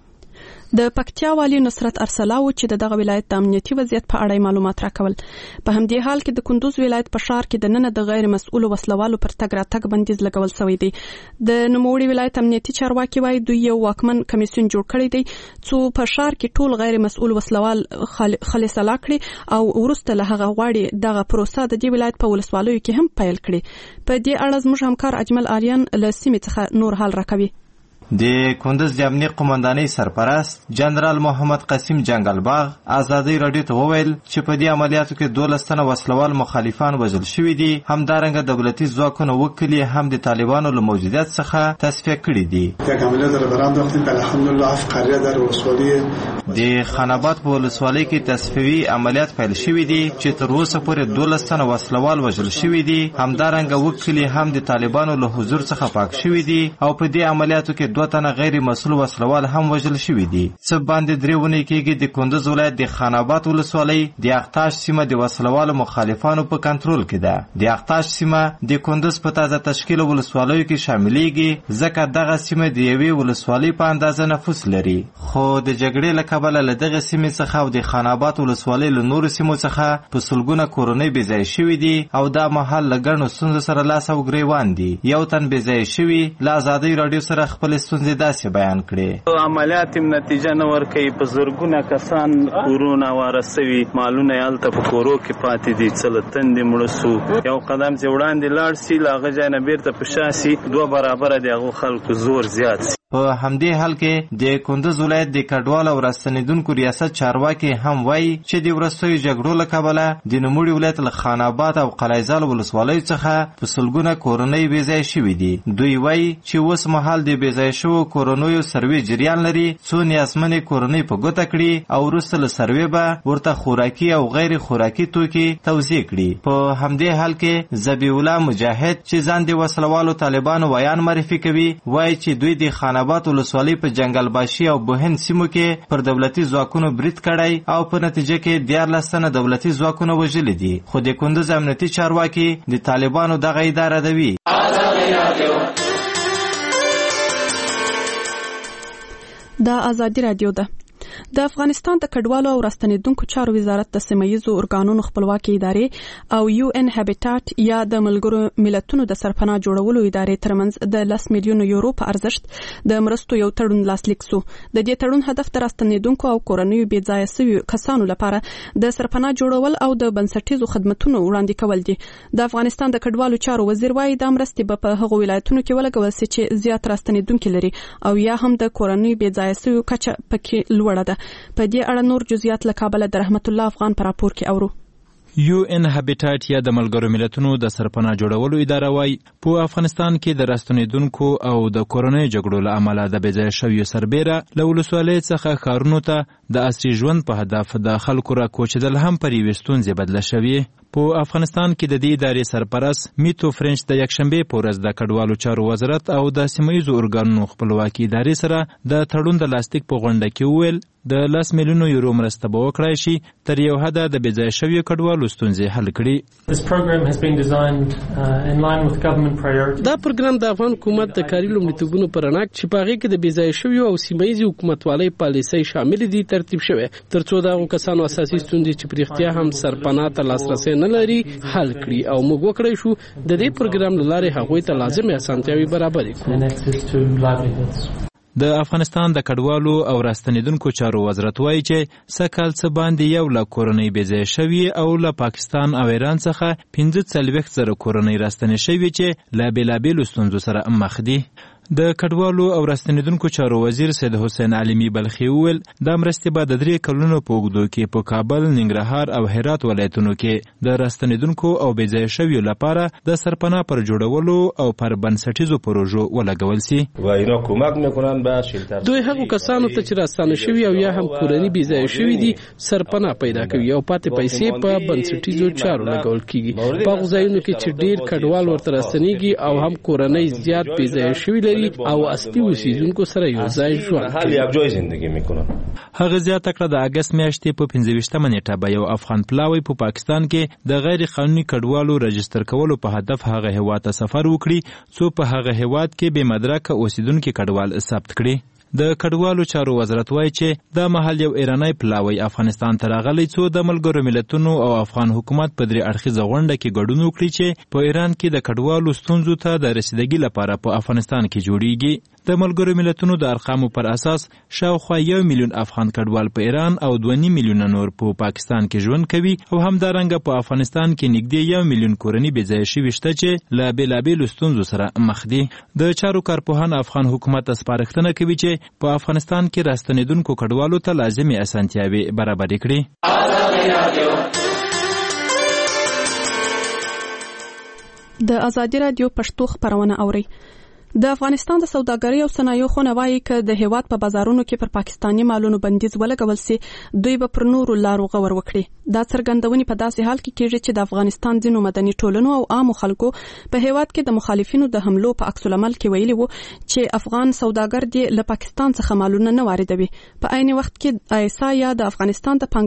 د پکتیا والی نصرت ارسلا و چې دغه ولایت د امنیتي وضعیت په اړه معلومات راکول. په همدې حال کې د کندوز ولایت په ښار کې د نن د غیر مسؤل وسلوالو پر تګ راتګ بندیز لګول شوی دی. د نوموړي ولایت امنیتي چارواکي وايي دوی یو واکمن کمیسیون جوړ کړی دی چې په ښار کې ټول غیر مسؤل وسلوال خلاص کړي او ورسته له هغه غواړي دغه پروسه د دې ولایت په ولسوالیو کې هم پیل کړي. په دې اړه زموږ همکار اجمل آریان له سیمې څخه نور حال راکوي. د کندوز د امنیت قومندانۍ سرپرست جنرال محمد قاسم جنگلباغ ازادي رادیو ته وویل چې په دې عملیاتو کې 12 تنه وسلوال مخالفان وژل شوي دي. همدارنګه دولتي ځواکونه وکړي هم د طالبانو له موجودیت څخه تصفیه کړي دي. د خاناباد په ولسوالۍ کې تصفیوي عملیات پیل شوي دي چې تر اوسه پورې 12 تنه وسلوال وژل شوي دي. همدارنګه وکړي هم د طالبانو له حضور څخه پاک شوي دي او په دې عملیاتو کې 2 تنه غیر مسؤل وسلوال هم وژل شوي دي. څه باندې 3 ونې کېږي د کندوز ولایت د خان آباد ولسوالۍ د اقتاش سیمه د وسلوالو مخالفانو په کنټرول کې ده. د اقتاش سیمه د کندوز په تازه تشکیل ولسوالیو کې شاملېږي ځکه دغه سیمه د یوې ولسوالۍ په اندازه نفوس لري. خو د جګړې له کبله له دغه سیمې څخه او د خان آباد ولسوالۍ له نورو سیمو څخه په سلګونه کورنۍ بېځایه شوي دي او دا مهال له ګڼو ستونزو سره لاس او ګریوان دي. یو تن بېځایه شوي له ازادۍ راډیو سره خپلې ستونزې داسې بیان کړې. عملیات هم نتیجه نه ورکوي. په زرګونه کسان کورونه واره سوي، مالونه یې هلته په کورو کې پاتې دي. څه له تندې مړه سو. یو قدم چې وړاندې لاړ سي له هغه ځای نه بیرته په شا سي 2 برابره د هغو خلکو زور زیات سي. په همدې حال کې د کندوز ولایت د کډوال او راستنیدونکو ریاست چارواکي هم وایي چې د وروستیو جګړو له کبله د نوموړي ولایت له خان آباد او قلعهزال ولسوالیو څخه په سلګونه کورنۍ بېځایه شوي دي. دوی وایي چې اوس مهال د بېځایه شوو کورنیو سروې جریان لري څو نیازمنې کورنۍ په ګوته کړي او وروسته له سروې به ورته خوراکي او غیر خوراکي توکي توزیع کړي. په همدې حال کې ذبیح الله مجاهد چې ځان د وسلوالو طالبانو ویان معرفي کوي وایي چې دوی د خان آباد ولسوالۍ په جنگل باشي او بوهن سیمو کې پر دولتي ځواکونو برید کړی او په نتیجه کې 14 تنه دولتي ځواکونه وژلي دي. خو د کندوز امنیتي چارواکي د طالبانو دغه اداره دوي. دا آزادي رادیو ده. د افغانستان د کډوالو او راستنیدونکو چارو وزارت د سیمه‌ییزو ارګانونو خپلواکي ادارې او یو ان هابیټاټ یا د ملګرو ملتونو د سرپناه جوړولو ادارې ترمنځ د 10 میلیون یورو په ارزښت د مرستو یو تړون لاسلیک شو. د دې تړون هدف د راستنیدونکو او کورنیو بېځایه شویو کسانو لپاره د سرپناه جوړول او د بنسټیزو خدماتو وړاندې کول دي. د افغانستان د کډوالو چارو وزیر وایي د مرستې په هغو ولایتونو کې ولګول شي چې زیات راستنیدونکو لري او یا هم د کورنیو بېځایه شویو کچه پکې لوړه ده. په دې اړه نور جزئیات له کابل د رحمت الله افغان پر راپور کې اورو. یو ان هابیټاټ یا د ملګرو ملتونو د سرپناه جوړولو اداره وایي په افغانستان کې د راستنیدونکو او د کورنۍ جګړو له امله د بېځایه شویو سربیره له ولسوالۍ څخه ښارونو ته د عصري ژوند په هدف د خلکو راکوچېدل هم پر یوې ستونزې بدله شوې. په افغانستان کې د دې ادارې سرپرست میتو فرنچ د یکشنبې په ورځ د کډوالو چارو وزارت او د سیمه‌ییزو ارګانونو خپلواکي ادارې سره د تړون د لاسلیک په غونډه کې وویل د 10 میلیون یورو مرسته به وکړای شي تر یو حده د بېځایه شویو کډوالو ستونزې حل کړي. دا پروګرام د افغان حکومت د کاري لومړیتوبونو پر رڼا چې په هغې کې د بېځایه شویو او سیمه‌ییزې حکومتوالۍ پالیسۍ شاملې دي ترتیب شوی تر څو د هغو کسانو اساسي ستونزې چې په رښتیا هم سرپناه ته لاسرسی نه لري حل کړي او موږ وکړای شو د دې پروګرام له لارې هغوی ته لازمې اسانتیاوې برابرې کړو. د افغانستان د کډوالو او راستنیدونکو چارو وزارت وایي چې سکهال څه باندې 1 لک کورنۍ بېځایه شوي او له پاکستان او ایران څخه 45,000 کورنۍ راستنې شوي چې له بېلابېلو ستونزو سره مخ دي. د کډوالو او راستنیدونکو چارو وزیر سید حسین علیمی بلخي وویل د مرستې به د 3 کلونو په اوږدو کې په کابل، ننګرهار او هرات ولایتونو کې د راستنیدونکو او بېځایه شویو لپاره د سرپناه پر جوړولو او پر بنسټیزو پروژو ولګول سي. دوی هغو کسانو ته چې راستانه شوي او یا هم کورنۍ بېځایه شوي دي سرپناه پیدا کوي او پاتې پیسې په بنسټیزو چارو لګول کیږي. په هغو ځایونو کې چې ډېر کډوال ورته راستنیږي او هم کورنۍ زیات بېځایه شوي او اصلي اوسیدونکو سره یو ځای ژوند کوي. هغه زیاته کړه د اګست میاشتې په 25مه نیټه به یو افغان پلاوی په پاکستان کې د غیر قانوني کډوالو رجستر کولو په هدف هغه هیواد ته سفر وکړي څو په هغه هیواد کې بې مدرکه اوسیدونکي کډوال ثبت کړي. د کډوالو چارو وزارت وایي چې د محل یو ایرانی پلاوی افغانستان ته راغلی څو د ملګرو ملتونو او افغان حکومت په 3 اړخیزه غونډه کې ګډون وکړي چې په ایران کې د کډوالو ستونزو ته د رسیدګۍ لپاره په افغانستان کې جوړیږي. د ملګرو ملتونو د ارقامو پر اساس شاوخوا 1 میلیون افغان کډوال په ایران او 2.5 میلیون نور په پاکستان کې ژوند کوي او همدارنګه په افغانستان کې نږدې 1 میلیون کورنۍ بېځایه شوي شته چې له بېلابېلو ستونزو سره مخ دي. د چارو کارپوهان افغان حکومت ته سپارښتنه کوي چې په افغانستان کې راستنیدونکو کډوالو ته لازمي اسانتیاوې برابرې کړي. د آزادي رادیو پښتو خبرونه اوري. د افغانستان د سوداګرۍ او صنایعو خونه وايي چې د هیواد په بازارونو کې پر پاکستاني مالونو بندیز ولګول سي دوی به پر نورو لارو غور وکړي. دا څرګندونې په داسې حال کې کېږي چې د افغانستان ځینو مدني ټولنو او عامو خلکو په هیواد کې د مخالفینو د حملو په عکس العمل کې ویلي وو چې افغان سوداګر دي له پاکستان څخه مالونه نه واردوي. په عین وخت کې ایسا یا د افغانستان د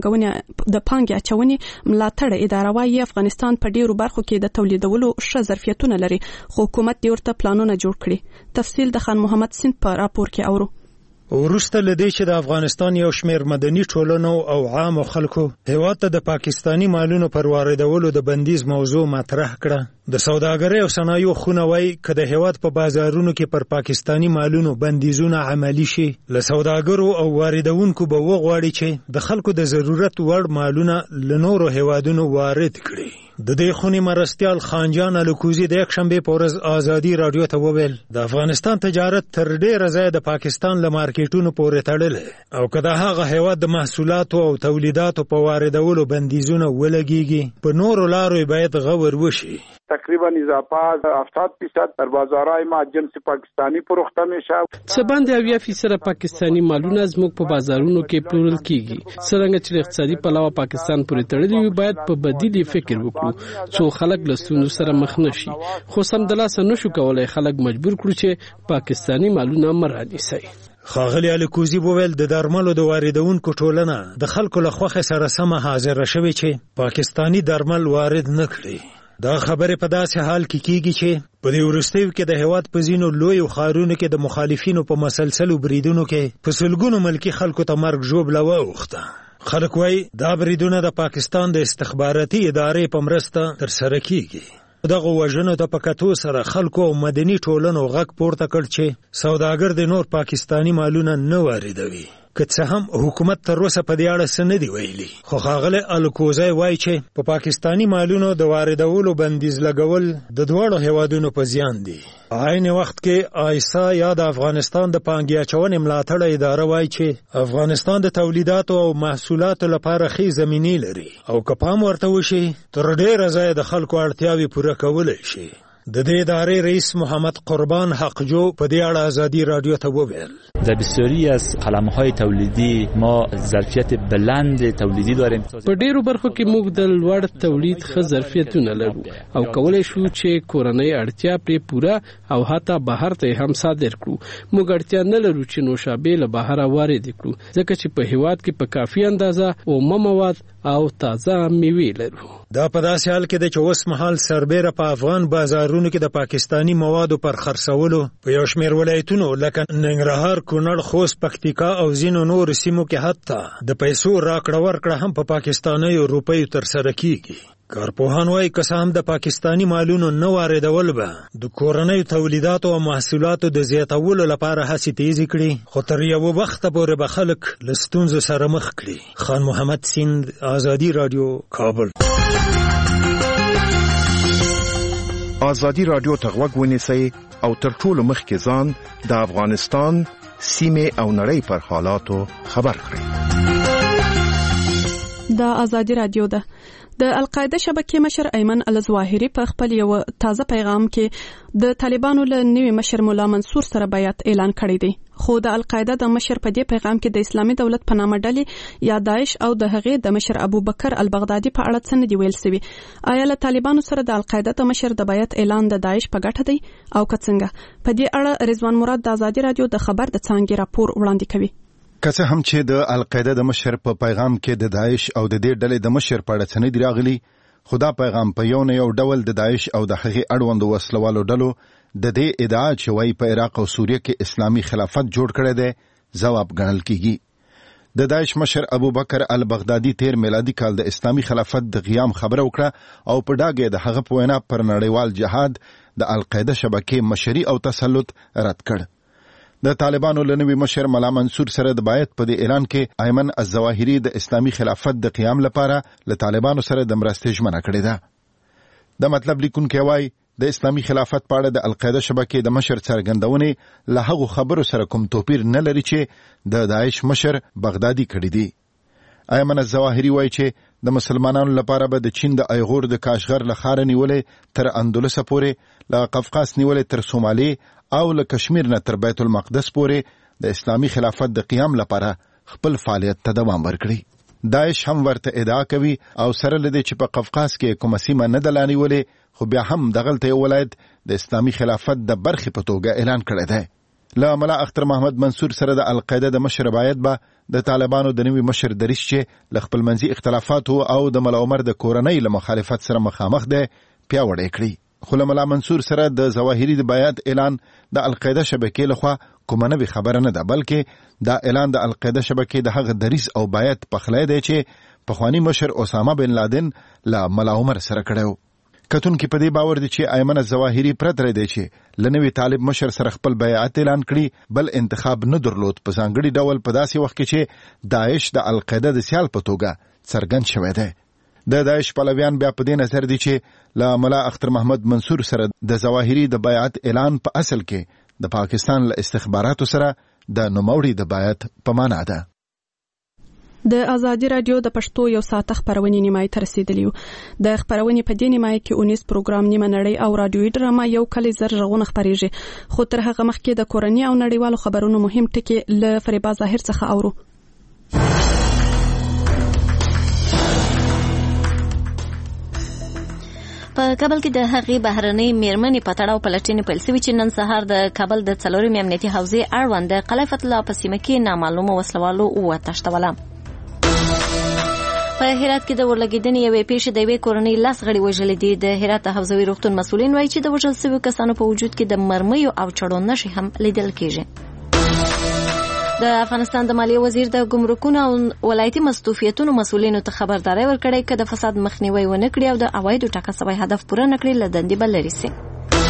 پانګې اچونې ملاتړ اداره وايي افغانستان په ډیرو برخو کې د تولیدولو ښه ظرفیتونه لري خو حکومت یې ورته پلانونه جوړ کړي. تفصیل د خان محمد سیند په راپور کې اورو. وروسته لدی چې د افغانستان یو شمیر مدني ټولنو او عامو خلکو هیواد ته د پاکستانی مالونو پر واردولو د بندیز موضوع مطرح کړه. د سوداګرۍ او صنایعو خونه وايي چې د هیواد په بازارونو کې پر پاکستانی مالونو بندیزونه عملی شي. له سوداګرو او واردونکو به وغواړي چې د خلکو د ضرورت وړ مالونه له نورو هیوادونو وارد کړي. د دې خونې مرستیال خانجان الکوزي د یکشنبه په ورځ ازادي رادیو ته وویل د افغانستان تجارت تر ډیره ځای د پاکستان له مارکیټونو پورې تړلی او که د هغه هیواد د محصولاتو او تولیداتو په واردولو بندیزونه ولګیږي په نورو لارو باید غور وشي. تقریبا اضافه 70% در بازارهای ما جنس پاکستانی فروخته میشه. څه باندې 80% پاکستانی مالونه زموږ په بازارونو کې پلورل کیږي. څنګه چې اقتصادي پلوه پاکستان پورې تړلی وي باید په بدیل فکر وکړو څو خلک له ستونزو سره مخ نشي. خو سمدلاسه نشو کولای خلک مجبور کړو چې پاکستانی مالونه مرانیسي. خاغلی الکوزی وویل د درملو د واردونکو ټولنه د خلکو له خوښه سره سم حاضر شوی چې پاکستانی درمل وارد نه کړي. دا خبره په داسې حال کې کیږي چې په دې وروستیو کې د هیواد په ځینو لویو ښارونو کې د مخالفینو په مسلسلو بریدونو کې په سلګونو ملکي خلکو ته مرګ ژوبله واوښته. خلک وایي دا بریدونه د پاکستان د استخباراتي ادارې په مرسته ترسره کیږي. دغه وژنو ته په کتو سره خلکو او مدني ټولنو غږ پورته کړ چې سوداګر د نور پاکستانی مالونه نه واردوي. که څه هم حکومت تر اوسه په دې اړه څه نه دی ویلي خو ښاغلی الکوزی وایي چې په پاکستانی مالونو د واردولو بندیز لګول د دواړو هیوادونو په زیان دي. په عین وخت کې ایسا یا د افغانستان د پانګې اچونې ملاتړ اداره وایي چې افغانستان د تولیداتو او محصولاتو لپاره ښې زمینې لري او که پام ورته وشي تر ډیره ځایه د خلکو اړتیاوې پوره کولی شي. د دې ادارې رئیس محمد قربان حقجو په دې اړه ازادي رادیو ته وویل در بسیاری از قلم‌های تولیدی ما ظرفیت بلند تولیدی داریم. په ډیرو برخو کې موږ د لوړ تولید ښه ظرفیتونه لرو او کولای شو چې کورنۍ اړتیا پرې پوره او حتی بهر ته هم صادر کړو. موږ اړتیا نه لرو چې نوشابې له بهر وارد کړو ځکه چې په هیواد کې په کافي اندازه اومه مواد او تازه میوې لرو. دا په داسې حال کې د چې اوس مهال سربیره په افغان بازارونو کې د پاکستانی موادو پر خرڅولو په یو شمېر ولایتونو لکه ننګرهار، کونړ، خوست، پکتیکا او ځینو نورو سیمو کې حتی د پیسو راکړه ورکړه هم په پاکستانیو روپیو ترسره کیږي. کارپوهان وایي که څه هم د پاکستانی مالونو نه واردول به د کورنیو تولیداتو او محصولاتو د زیاتولو لپاره هڅې تیزې کړي خو تر یوه وخته پورې به خلک له ستونزو سره مخ کړي. خان محمد سیند، ازادي رادیو، کابل. ازادي رادیو ته غوږ ونیسئ او تر ټولو مخکې ځان د افغانستان سیمې او نړۍ پر حالاتو خبر کړئ. د ازادي رادیو ده د القاعده شبکې مشر ایمن الظواهری په خپل یو تازه پیغام کې د طالبانو له نوي مشر مولا منصور سره بیعت اعلان کړی دی. خو د القاعده د مشر په دې پیغام کې د اسلامي دولت په نامه ډلې یا داعش او د هغې د مشر ابوبکر البغدادي په اړه څه نه دی ویل سوي. آیا له طالبانو سره د القاعده د مشر د بیعت اعلان د داعش په ګټه دی او که څنګه؟ په دې اړه رضوان مراد د ازادي رادیو د خبر د څانګې راپور وړاندې کوي. که څه هم چې د القاعده د مشر په پیغام کې د داعش او د دې ډلې د مشر په اړه څه نه دی راغلی خو دا پیغام په یو نه یو ډول د داعش او د هغې اړوندو وسلوالو ډلو د دې ادعا چې وایي په عراق او سوریه کې اسلامي خلافت جوړ کړی دی ځواب ګڼل کیږي. د داعش مشر ابوبکر البغدادي 13 میلادي کال د اسلامي خلافت د قیام خبره وکړه او په ډاګه د هغه په وینا پر نړیوال جهاد د القاعده شبکې مشري او تسلط رد کړ. د طالبانو له نوي مشر مولا منصور سره د بیعت په دې اعلان کې ایمن الظواهری د اسلامي خلافت د قیام لپاره له طالبانو سره د مرستې ژمنه کړې ده. د مطلب لیکونکی وایي د اسلامي خلافت په اړه د القاعده شبکې د مشر څرګندونې له هغو خبرو سره کوم توپیر نه لري چې د داعش مشر بغدادي کړي دي. ایمن الظواهری وایي چې د مسلمانانو لپاره به د چین د ایغور د کاشغر له ښاره نیولې تر اندلس پورې، له قفقاز نیولې تر سومالي او له کشمیر نه تر بیت المقدس پورې د اسلامي خلافت د قیام لپاره خپل فعالیت ته دوام ورکړي. داعش هم ورته ادعا کوي او سره لدی چې په قفقاز کې کومه سیمه نه دلانی ولې خو بیا هم دغلته یو ولایت د اسلامي خلافت د برخې په توګه اعلان کړی دی. له ملا اختر محمد منصور سره د القاعده د مشر باید به د طالبانو د نوي مشر دریس چې ل خپل منځي اختلافات او د ملا عمر د کورنۍ له مخالفت سره مخامخ دی پیاوړی کړی. خو له ملا منصور سره د ظواهري د بیعت اعلان د القاعده شبکې لخوا کومه نوې خبره نه ده، بلکې دا اعلان د القاعده شبکې د هغه دریس او بیعت پخلی دی چې پخوانی مشر اسامه بن لادن له ملا عمر سره کړی. کتونکي په دې باور دي چې ایمن الظواهري پرته دی چې لنوي طالب مشر سره خپل بیعت اعلان کړي، بل انتخاب نه درلود په ځانګړي ډول په داسې وخت کې چې داعش د القاعده د سیال په توګه څرګند شوی دی. د داعش پلویان بیا په دې نظر دي چې له ملا اختر محمد منصور سره د ظواهري د بیعت اعلان په اصل کې د پاکستان له استخباراتو سره د نوموړي د بیعت په معنا ده. د ازادي رادیو د پښتو یو ساعت خبرونه نیمای تر رسیدلی و. د خبرونه په دې نیمای کې اونیس پروګرام نیمه نړۍ او رادیوي ډرامه یو کلی زر ژغون خبريږي، خو تر هغه مخکې د کورنۍ او نړیوالو خبرونو مهم ټکي له فریبا ظاهر څخه اورو. په کابل کې د هغې بهرنۍ میرمنې په تړاو پلټنې پیل شوې چې نن سهار د کابل د څلورمې امنیتي حوزې اړوند د قلعه فتح الله په سیمه کې نامعلومو وسلوالو وتښتوله. په هرات کې د ورلګیدنې یوې پیښې د یوې کورنۍ 10 غړي وژلي دي. د هرات حوزوي روغتون مسؤلین وایي چې د وژل شویو کسانو په وجود کې د مرمیو او چړو نښې هم لیدل کېږي. د افغانستان د مالیې وزیر د ګمرکونو او ولایتي مستوفیتونو مسؤلینو ته خبرداري ورکړې چې د فساد مخنیوي ونه کړي او د عوایدو ټاکل شوی هدف پوره نه کړي له دندې بل لري سي.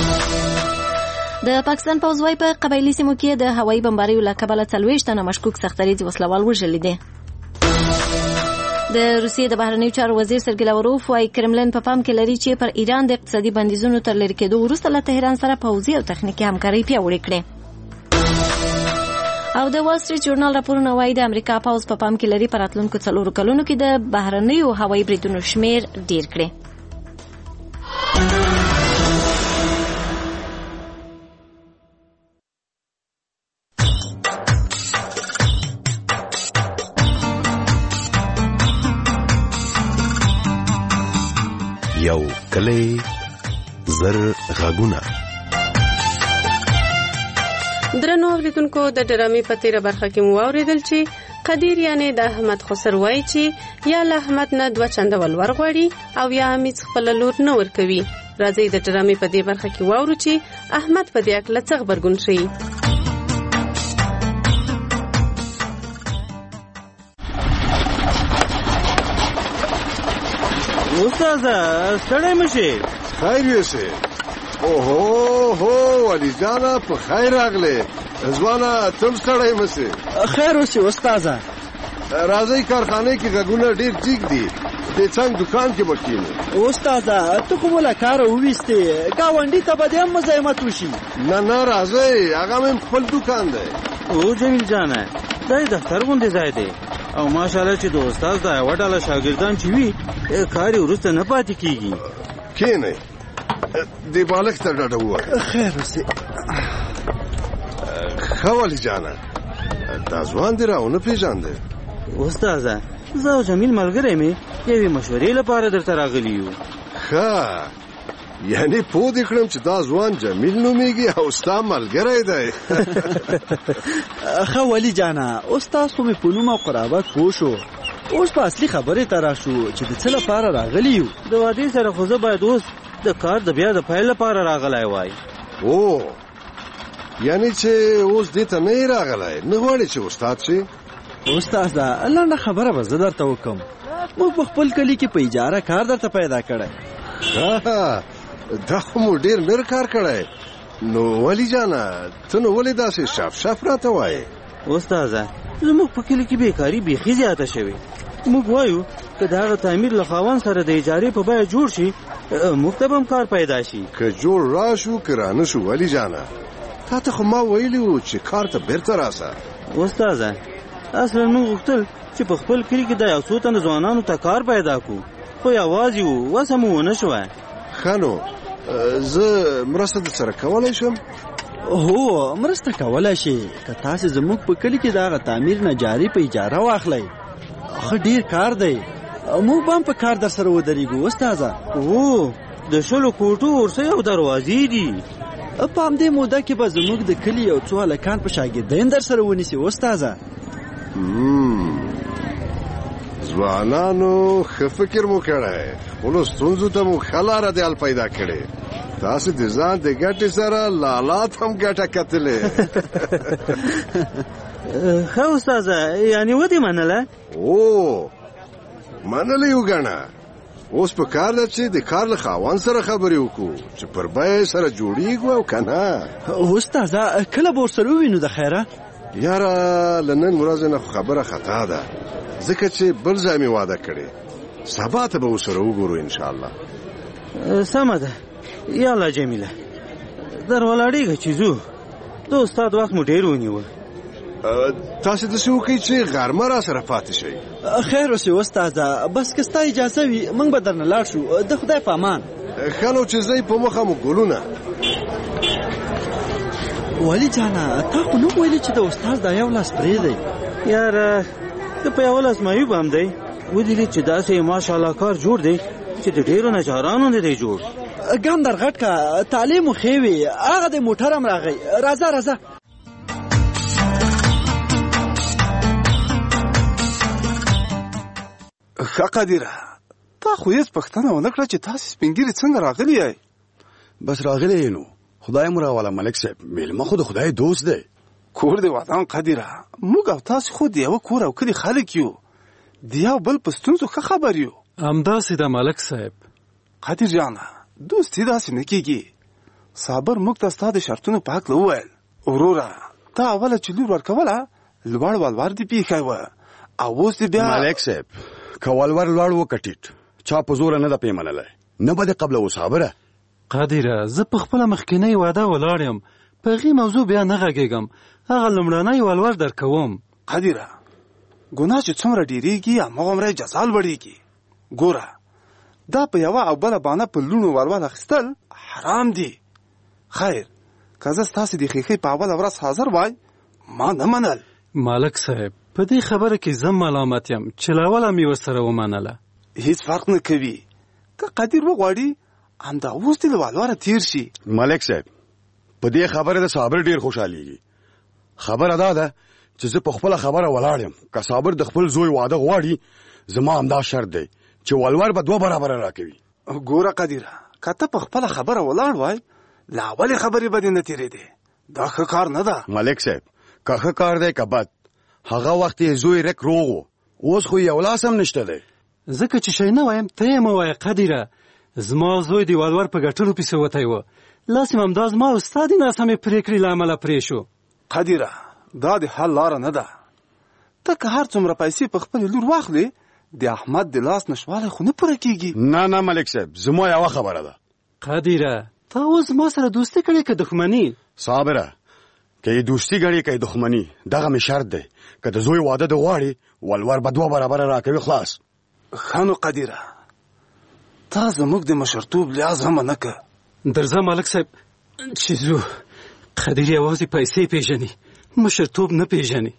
د پاکستان پوځ وايي په قبایلي سیمو کې د هوایي بمباریو له کبله 40 تنه مشکوک سختریز وسلوال وژلي دي. د روسیې د بهرنیو چارو وزیر سرګی لاوروف وايي کرملین په پام کې لري چې پر ایران د اقتصادي بندیزونو تر لرې کېدو وروسته له تهران سره پوځي او تخنیکي همکاري پیاوړې کړي. او د وال سټریټ ژورنال راپورونه وايي د امریکا پوځ په پام کې لري پر راتلونکو 4 کلونو کې د بهرنیو هوایي بریدونو شمیر ډیر کړي. یو کلی زر غږونه. درنو اوریدونکو د ډرامې په تیره برخه کې مو اوریدل چې قدیر یعنی د احمد خسر وایي چې یا له احمد نه 2 چنده ولور غواړي او یا هیڅ خپل لور نه ورکوي. راځي د ډرامې په دې برخه کې واورو چې احمد په دې اړه څه خبرګون شي. استاد ستړی مشه؟ خیر یې. اوهو هو ولی جانا په خیر راغله. ځوانا تم ستړی مشه؟ خیر اوسې استاد. راځي کارخانه کې غږونه ډیر ټیک دي. د څنګه دکان کې وکینه. استاد ته کومه کار وېسته؟ گاونډي ته به د مزاحمت وشي. نه راځي هغه مې خپل دکان دی. او جمیل جانا دا دفتر غونډه ځای دی او ماشاءالله چې د استاد دا وډاله شاګردان چې وي کار ورسته نه پاتې کیږي. کینه دی بالغ ته ډډه وای. خیر اوسې. خوالی جانا دا ځوان دی راونه پیژاندې؟ استاد زه او جمیل ملګری مې یوې مشورې لپاره درته راغلی یو. ښه یعنی پوه دې کړم چې دا ځوان جمیل نومیږي او ستا ملګری دی. ښه ولی جانا استاد خو مې په نوم او قرابت پوه شو. اوس په اصلي خبرې ته راشو چې د څه لپاره راغلی یو. د واده سره خو زه باید اوس د کار د بیا د پیل لپاره راغلی وای. او یعنی چې اوس دې ته نه راغلی نه غواړي چې استاد شي؟ استاد الله نه خبره به زه درته وکم. موږ په خپل کلي کې په اجاره کار درته پیدا کړی. دا خو مو ډېر نر کار کړی. نو ولی جانا ته نو ولې داسې شاف راته وایې؟ استاد زموږ په کلي کې بیکاري بیخي زیاته شوې. موږ وایو که د هغه تعمیر له خاوند سره د اجارې په بیه جوړ شي موږ ته به هم کار پیدا شي. که جوړ راشو که رانه شو ولی جانا تا ته خو ما ویلي وو چې کار ته بیرته راسه. استاد اصلا موږ غوښتل چې په خپل کلي کې د یو څو تنه ځوانانو ته کار پیدا کړو خو یوازې وو وسه مو ونه شوه. ښه نو زه مرسته در سره کولی شم؟ هو مرسته کولای شي که تاسو زموږ په کلی کې دغه تعمیر نه جاري په اجاره واخلئ. خو ډیر کار دی، موږ به هم په کار در سره ودرېږو استاده. د 10 کوټو ورسې او دروازې دي. په همدې موده کې به زموږ د کلي یو څو هلکان په شاګردۍ در سره ونیسي استاده. ځوانانو ښه فکر مو کړی، خپلو ستونزو ته مو ښه لاره د حل پیدا کړې. تاسو د ځان د ګټې سره لالات هم ګټه کتلې. ښه استاده، یعنې ودې منله؟ منلې وګڼه. اوس په کار ده چې د کار له خاوند سره خبرې وکړو چې پر بیې سره جوړېږو او که نه. استاده کله به ورسره ووینو د خیره؟ یاره له نن ورځې نه خبره خطا ده، ځکه چې بل ځای مې واده کړې. سبا ته به ورسره وګورو انشاءالله. سمه ده. یاله جمیله، در ولاړېږه چې ځو. د استاد وخت مو ډېر ونیوه. تاسو داسې وکړئ چې غرمه را سره پاتې شئ. خیر اوسې استاده، بس که ستا اجازه وي موږ به درنه لاړ شو. د خدای په امان. ښه نو چې ځئ په مخه مو ګلونه. والي جانه تا خو نه ویلې چې د استاد دا یو لاس پرېږدی. یاره که په یوه لاس معیوب هم دی، ودیدې چې داسې ماشاءالله کار جوړ دی چې د ډېرو نجارانو نه دی جوړ. ګام در غټ که تعلیم مو ښې وي، هغه د موټر هم راغی. راځه. ښه قادره، تا خو هېڅ پوښتنه ونه کړه چې تاسې سپین ږیري څنګه راغلي یئ؟ بس راغلی یې نو، خدای مو راوله ملک صاحب. میلمه خو د خدای دوست دی. کور دې ودان قادره، موږ او تاسې خو د یوه کور او کلي خلک یو، د یو بل په ستونزو ښه خبر یو. همداسې ده ملک صاحب. قادر جانه دوستي داسې نه کېږي. صابر موږ ته ستا د شرطونو په هکله وویل. وروره تا اوله چې لور ورکوله لوړ ولور دې پیښی وه، او اوس دې بیا. ملک صاحب که ولور لوړ وکټیټ چا په زوره نه ده پې منلی، نه به دې قبله و صابره. قادره زه په خپله مخکینۍ واده ولاړ یم، په هغې موضوع بیا نه غږېږم. هغه لومړنی ولور در کوم. قادره ګناه چې څومره ډېرېږي هماغومره جزا لوړېږي. ګوره دا په یوه او بله بانه په لوڼو ولور اخیستل حرام دي. خیر که زه ستاسې د ښیښۍ په اوله ورځ حاضر وای ما نه منل. مالک صاحب په دې خبره کې زه ملامت یم چې له اوله مې ورسره ومنله. هیڅ فرق نه کوي، که قدیر وغواړي همدا اوس دې له ولوره تېر شي. ملک صاحب په دې خبره د صابر ډېر خوشحالېږي. خبره دا ده چې زه په خپله خبره ولاړ یم. که صابر د خپل زوی واده غواړي زما همدا شرط دی چې ولور به 2 برابره راکوي. ګوره قدیره که ته په خپله خبره ولاړ وای له اولې خبرې به دې نه تېرېدې. دا ښه کار نه ده. ملک صاحب که ښه کار دی که بد، هغه وخت یې زوی رک روغ و، اوس خو یو لاس هم نشته دی. ځکه چې شی نه وایم ته یې مه وایه قدیره. زما زوی د ولور په ګټلو پسې وتی و، لاس یې همدا زما او ستا د ناسمې پرېکړې له امله پرې شو. قدیره دا د حل لاره نه ده. ته که هر څومره پیسې په خپلې لور واخلې د احمد د لاس نشوالی خو نه پوره کېږي. نه ملک صاحب زما یوه خبره ده. قدیره تا اوس ما سره دوستي کړې که دښمني؟ صابره که یې دوستي ګڼې که یې دښمني، دغه مې شرط دی. که د زوی واده د غواړي ولور به 2 برابره راکوي. خلاص. ښه نو قدیره تا زموږ د مشرتوب لحاظ هم نه که. درځه ملک صاحب چې ځو. قدیر یوازې پیسې پیژني، مشرتوب نه پیژني.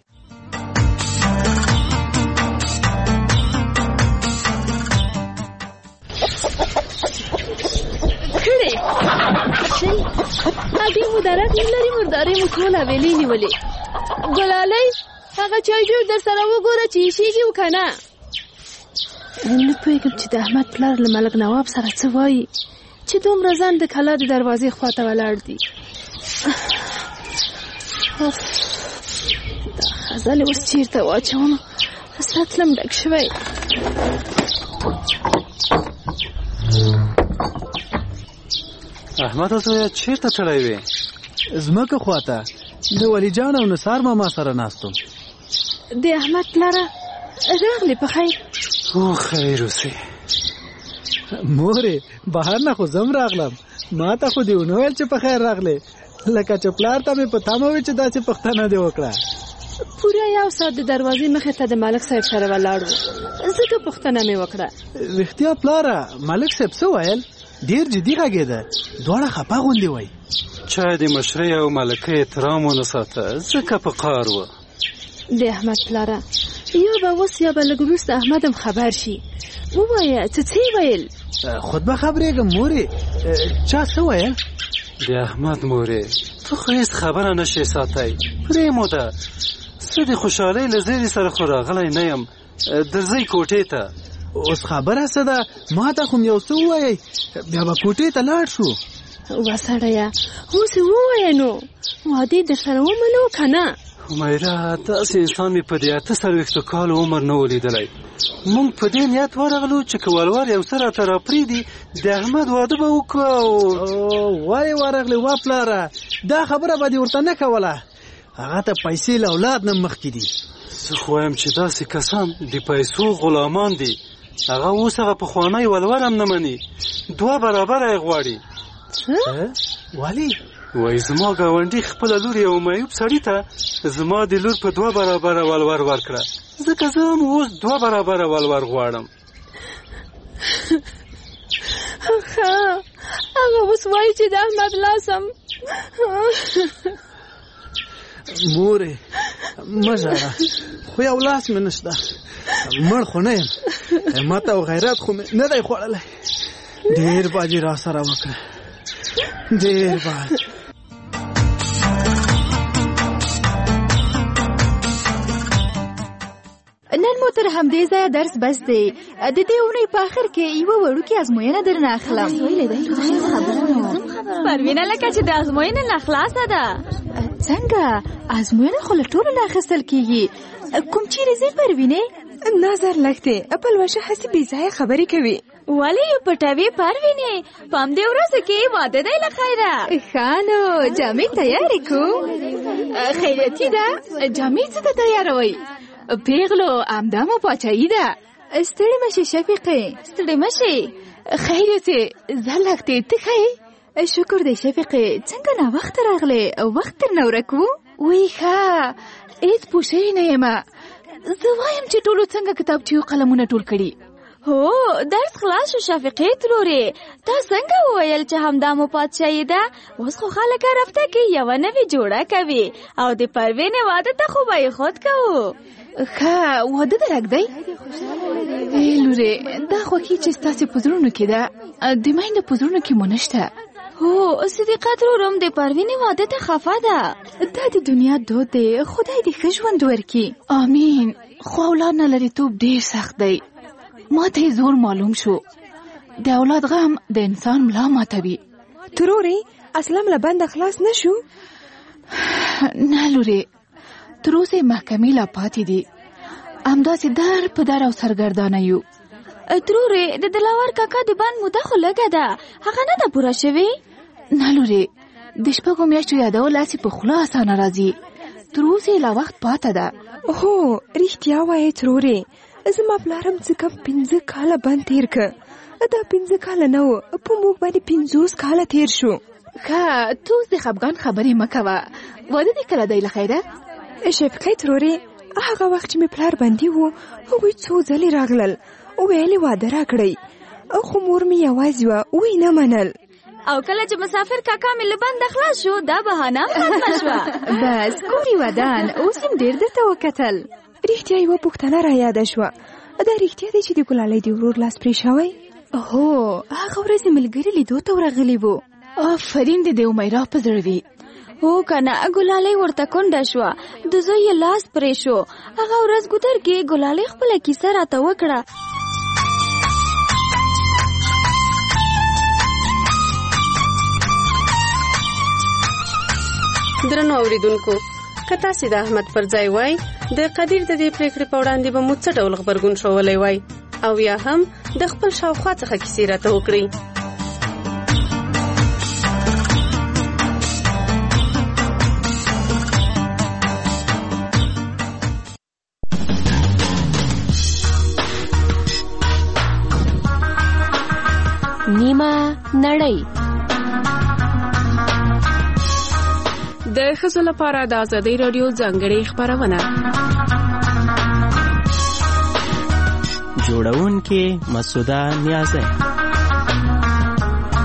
هغې مدارت نه لري، مردارې مو ټول حویلې نیولې. ګلالۍ هغه چای جوړ در سره وګوره چې ایشېږي و که نه. نه پوهېږم چې د احمد پلار له ملک نواب سره څه وایي چې دومره ځان د کلا د دروازې خواته ولاړ دي. دا خزلې اوس چېرته واچوم؟ سطلم ډک شوی. احمد زویه چېرته تللی وې؟ ځمکه خواته د ولی جان او نثار ماما سره ناستم. د احمد پلاره راغلې په خیر؟ او خیر اوسې. مورې بهر نه خو زم راغلم، ما ته خو دې ونه ویل چې په خیر راغلې، لکه چې پلار ته مې په تمه وي چې داسې پوښتنه دې وکړه. پوره 1 ساعت د دروازې مخې ته د ملک صاحب سره ولاړ و، ځکه پوښتنه مې وکړه. رښتیا پلاره ملک صاحب څه ویل؟ ډیر جدي غږېده، دواړه خپه غوندې وای. چا د مشرۍ او ملکۍ احترام ونه ساته، ځکه په قهر وه. د احمد پلاره، یا به اوس یا به لږ وروسته احمد هم خبر شي. ووایه څه ویل؟ خود به خبرېږم مورې. چا څه ویل؟ د احمد مورې، ته خو هېڅ خبره نشې ساتی، پرېموده. زه د خوشحالۍ له زیري سره خو راغلی نه یم، درځئ کوټې ته. اوس خبره څه ده؟ ما ته خو یو څه ووایئ، بیا به کوټې ته لاړ شو. وسړیه اوس یې ووایه نو، واده یې درسره ومنو که نه؟ حمیره، داسې انسان مې په دې 48 کالو عمر نه و لیدلی. موږ په دې نیت ورغلو چې که ولور یو څه راته راپرېږدي، د احمد واده به وکړو. ولې ورغلې وا پلاره؟ دا خبره به دې ورته نه کوله. هغه ته پیسې له اولاد نه مخکې دي. زه خو وایم چې داسې کسان د پیسو غلامان دي. هغه اوس هغه پخوانی ولور هم نه مني، 2 برابره یې غواړي. ولې؟ وای زما ګاونډي خپله لور یو معیوب سړي ته زما د لور په 2 برابره ولور ورکړه، ځکه زه هم اوس 2 برابره ولور غواړم. هغه اوس وایي چې د احمد لاسم. مورې مه ژاړه، خو یو لاس مې نشته، مړ خو نه یم، همت او غیرت خو مې نه دی خوړلی. ډېر باجې را سره وکړه، ډېر باج. نن مو تر همدې ځایه درس بس دی. د دې اونۍ په آخر کې یوه وړوکې ازموینه درنه اخلم. پروینه لکه چې د ازموینې نه خلاصه ده. څنګه؟ ازموینه خو له ټولو نه اخیستل کېږي. کوم چیرې ځې پروینې؟ نظر لږ دی، پلوشه هسې بې ځایه خبرې کوي. ولې یې پټوې پروینې؟ په همدې ورځو کې واده دی له خیره. ښه نو جامې تیارې کړو. خیراتي ده، جامې څه ته تیاروئ؟ پیغلو همدا مو پاچاهي ده. ستړې مشې شفیقې. ستړې مشې. خیراتي زه لږ دی، ته ښه یې؟ شکر دی شفیقې. څنګه ناوخته راغلې؟ وخت درنه ورک و؟ وی ښه، هېڅ پوه شوې نه یم. زه وایم چې ټولو څنګه کتابچې او قلمونه ټول کړي. هو درس خلاص شو شفیقې ترورې. تا څنګه وویل چې همدا مو پادشاهي ده؟ اوس خو خلک هفته کې یوه نوې جوړه کوي او د پروینې واده ته خو به یې خود کوو. ښه واده دې رږدی؟ لورې دا خوښي چې ستاسې په زړونو کې ده، د میندې په زړونو کې مو نشته. هو صدیقه ترورم د پروینې واده ته خفه ده. دا د دنیا دود دی، خدای دې ښه ژوند ورکړي. آمین. خو اولاد نه لرېتوب ډېر سخت دی. ما ته یې زور معلوم شو، د اولاد غم د انسان ملا ماتوي. ترورې اسلام له بنده خلاص نه شو؟ نه لورې، تر اوسه یې محکمې لا پاتې دي، همداسې در په در او سرګردانه یو. ترورې د دلاور کاکا د بند موده خو لږه ده، هغه نه ده پوره شوې؟ نه لورې، د 6 میاشتو یادول هسې په خوله اسانه راځي، تر اوسه یې لا وخت پاته ده. هو رښتیا وایې ترورې، زما پلارم څه کم 5 کاله بند تیر که. دا 5 کاله نه و، په موږ باندې 50 کاله تیر شو. ښه تو اوس د خفګان خبرې مه کوه. واده دې کله دی له خیره؟ شفقې ترورې، هغه وخت چې مې پلار بندي و، هغوی څو ځلې راغلل، ویلې واده راکړئ، خو مور مې یوازې وه، وی نه منل. او کله چې مسافر کاکا مې له بنده خلاص شو، دا بهانه ختمه شوه. بس ګورې ودان، اوس هم ډېر درته وکتل. رښتیا یوه پوښتنه را یاده شوه، دا رښتیا دی چې د ګلالۍ د ورور لاس پرې شوی؟ هو هغه ورځ ملګري لیدو ته ورغلی وو. آفرین دې د امیرا په زړه وي. هو کنه ګلالۍ ورته کونډه شوه، د زوی یې لاس پرې شو. هغه ورځ ګودر کې ګلالۍ خپله کیسه راته وکړه. درنو اوریدونکو، که تاسې د احمد پر ځای وای، د قدیر د دې پریکړې په وړاندې به مو څه ډول غبرګون ښوولی وای، او یا هم د خپل شاوخوا څخه کیسې راته وکړئ. نیمه نړۍ د ښځو لپاره د ازادۍ راډیو ځانګړې خپرونه. جوړونکې مسعوده نیازی.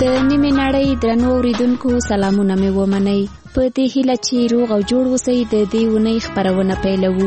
د نیمې نړۍ درنو اوریدونکو سلامونه مې ومنئ. په دې هیله چې روغ او جوړ اوسئ د دې اونۍ خپرونه پیلوو.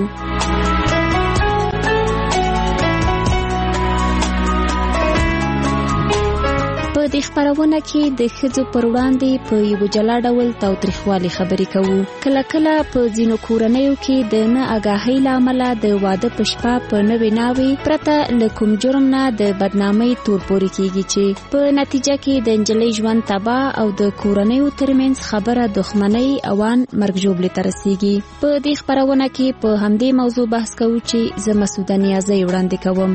په دې خپرونه کې د ښځو پر وړاندې په یو جلا ډول تاوتریخوالي خبرې کوو. کله کله په ځینو کورنیو کې د نه آګاهۍ له امله د واده په شپه په نوې ناوې پرته له کوم جرم نه د بدنامۍ تورپورې کیږي چې په نتیجه کې د نجلۍ ژوند تباه او د کورنیو ترمنځ خبره دښمنۍ اوان مرګ ژوبلې ته رسیږي. په دې خپرونه کې په همدې موضوع بحث کوو چې زه مسعوده نیازۍ وړاندې کوم.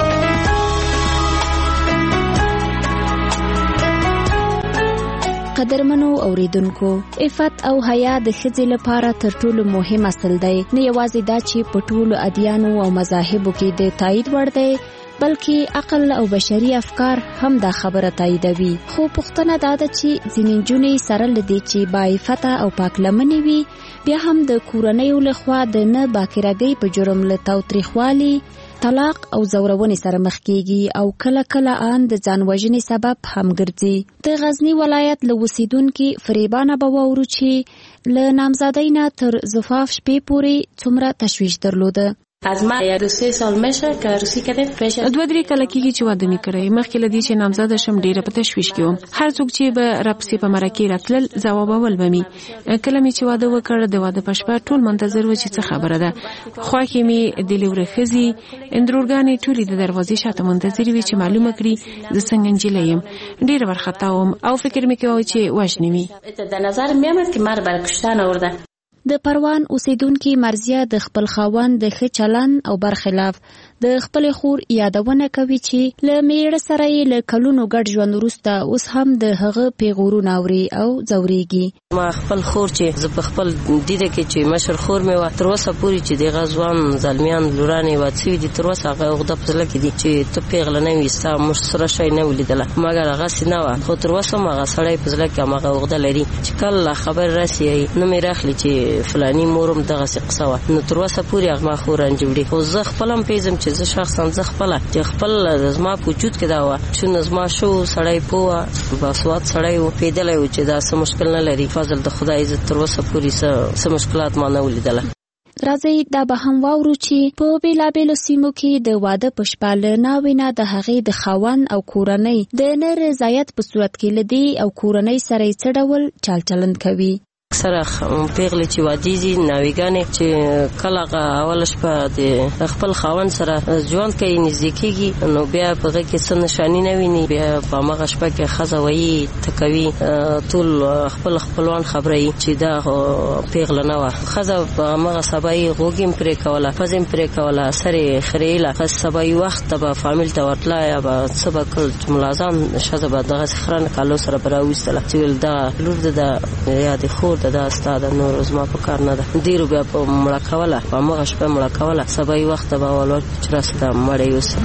قدرمنو اوریدونکو، عفت او حیا د ښځې لپاره تر ټولو مهم اصل دی. نه یوازې دا چې په ټولو ادیانو او مذاهبو کې د تایید وړ دی، بلکې عقل او بشري افکار هم دا خبره تاییدوي. خو پوښتنه دا ده چې ځینې نجونې سره له دې چې باعفته او پاک لمنې وي، بیا هم د کورنیو لخوا د نه باکرهګۍ په جرم له تاوتریخوالي، طلاق او زورونې سره مخ کیږي او کله کله ان د ځان وژنې سبب هم ګرځي. د غزنی ولایت له اوسیدونکو فریبانه به واورو چې له نامزادۍ نه تر زفاف شپې پورې څومره تشویش درلوده. از ما 3 سال میشه که عروسی کردیم. 2-3 کاله کېږي چې واده مې کړی. مخکې له دې چې نامزاده شم ډېره په تشویش کې وم. هر څوک چې به راپسې په مرکې راتلل ځوابول به مې. کله مې چې واده وکړ د واده په شپه ټول منتظر و چې څه خبره ده. خواښې مې د لیورې ښځې اندرورګانې ټولې د دروازې شاته منتظرې وې چې معلومه کړي زه څنګه نجلۍ یم. ډېره وارخطا وم او فکر مې کوه چې وژنې مې. در نظر میامد که مرا برای کشتن آورده. د پروان اوسیدونکو مرزیه د خپل خاوند د ښه چلند او برخلاف د خپل خور یادونه کوي چې له میړه سره یې له کلونو ګډ ژوند وروسته اوس هم د هغه پیغورونه اوري او ځوريږي. ما خپل خور چې زه په خپل دیده کې چې مشر خور مې و تر اوسه پورې چې د غزوان زلمیان لورانې واڅوي دي تر اوسه هغه عقده په ځل کې دي چې ته پیغله نه وستا مش سره شي نه ولیدله مګر هغه سینه و خو تر اوسه ما هغه سړی په ځل کې هغه عقده لري چې کله خبر راسي نو مې راخلي چې فلانی مورم دغه قصه و نو تر اوسه پورې هغه ما خور انجوړي خو زه خپلم پیژم چې زه شخصا زه خپل چې خپل زما په وجود کې دا و چې زما شو سړی پوه باسواد سړی و پیدلې و چې دا څه مشکل نه لري فضل د خدای عزت تر اوسه پورې څه مشکلات ما نه ولیدله. راځي دا به هم واورو چې په بیلابیلو سیمو کې د واده په شپه له ناوې نه د هغې د خاوند او کورنۍ د نه رضایت په صورت کې لدی او کورنۍ سره یې څه ډول چال چلند کوي. اکثره پیغلې چې واده دي ناویګانې چې کله اول شپه د خپل خاوند سره ژوند کوي نږدې کېږي نو بیا په هغه کې څه نشاني نه ویني بیا په هغه شپه کې ښځه وایي تکوي ټول خپل خپلوان خبرې چې دا پیغله نه وه ښځه په هغه سبا یې غوږ هم پرې کوله پزه هم پرې کوله سر یې خریله سبا یې وخت به فامیل ته ورتله یا به څه به کړل چې ملازم ښځه به دغسې خرنه کالو سره به راویستله چې ویل دا لور ده یا د خور دا استاد نور زما په کار نه ده ډیرو بیا په مړه کوله په هغه شپه مړه کوله سبا یې وخت به ولور چې راسته مړی اوسه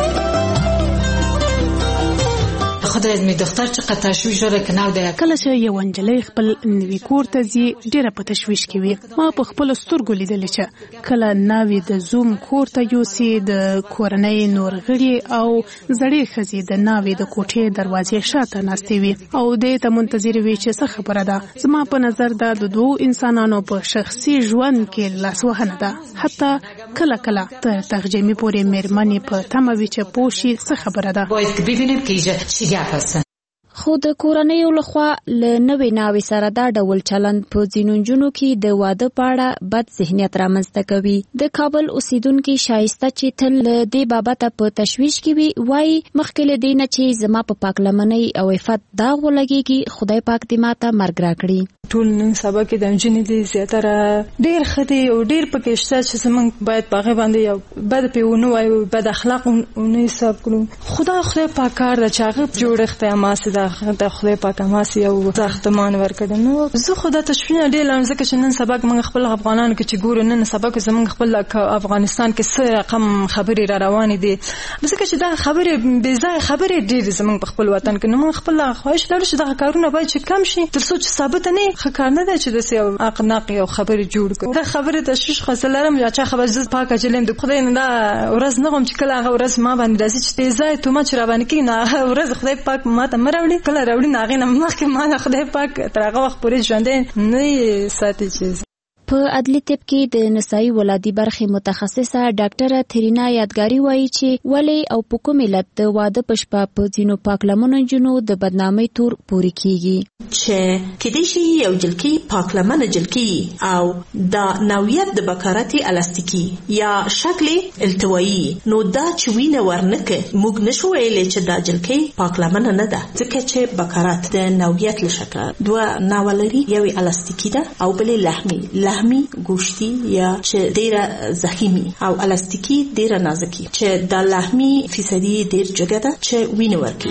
خدای دې دختر چې تشویش لري کنه دا کله چې یو انجلۍ خپل نوی کور ته ځي ډیره په تشویش کې وي. ما په خپل سترګو لیدل چې کله ناوې د زوم کور ته یوسي د کورنۍ نور غړي او زړې ښځې د ناوې د کوټې دروازې شاته ناستې وي او دې ته منتظر وي چې څه خبره ده. زما په نظر دا د دوه انسانانو په شخصي ژوند کې لاسوهنه ده. حتی کله کله تر ترجمه پورې مېرمنې په تمه وي چې پوښي څه خبره ده. باید ببینیم که خو د کورنیو لخوا له نوې ناوې سره دا ډول چلند په ځینو نجونو کې د واده په اړه بد ذهنیت رامنځته کوي. د کابل اوسیدونکي شایسته چې تل له دې بابته په تشویش کې وي وایي مخکې له دې نه چې زما په پاک لمنۍ او عفت داغ ولګېږي خدای پاک دې ماته مرګ راکړي. ټول نن سبا کې د نجونې دي زیاتره ډېر ښه دي او ډېر پکې شته چې زموږ باید په هغې باندې یو بد پې ونه وایو بد اخلاق ونه حساب کړو. خدای پاک کار ده چې هغه جوړښت یې هماسې ده د خدای پاک هماسې یو ساختمان ورکړی نو زه خو دا تشویش ډېر لرم ځکه چې نن سبا موږ خپل افغانانو کې چې ګورو نن سبا کې زموږ خپل افغانستان کې څه رقم خبرې را روانې دي ځکه چې دا خبرې بې ځایه خبرې ډېرې زموږ په خپل وطن کې نو موږ خپل خواهش لرو چې دغه کارونه باید چې کم شي تر څو چې ثابته نه ښه کار نه دی چې داسې یو اقناق یو خبرې جوړ کړو. دا خبرې تشویش خو زه لرم یا چا خبر زه پاکه جلیم د خدای نه دا ورځ نه غواړم چې کله هغه ورځ ما باندې راځي چې بې ځایه تهمت چې را باندې کېږي نو هغه ورځ خدای پاک ما ته مه راوړي کله راوړي نو هغې نه مخکې ما د خدای پاک تر هغه وخت پورې ژوندی نه ساتي چې په عدلي طب کې د نسایي ولادي برخې متخصصه ډاکټره ترینا یادګاري وایي چې ولې او په کوم علت د واده په شپه په ځینو پاکلمنو نجونو د بدنامۍ تور پورې کیږي چې کېدای شي یو جلکۍ پاکلمنه جلکۍ او د نوعیت د بکارتي الاستیکي یا شکل التوایی نو دا چې وینه ورنکه موږ نشو ویلې چې دا جلکۍ پاکلمنه نه ده ځکه چې بکارت د نوعیت لشکه دوه ناوه لري یوې الاستیکي ده او بلې لحمي گوشتي یا چې ډیره زخیمي او الاستیکي ډیره نازکي چې د لحمي فیصدي ډیر جګه ده چې وینه ورکي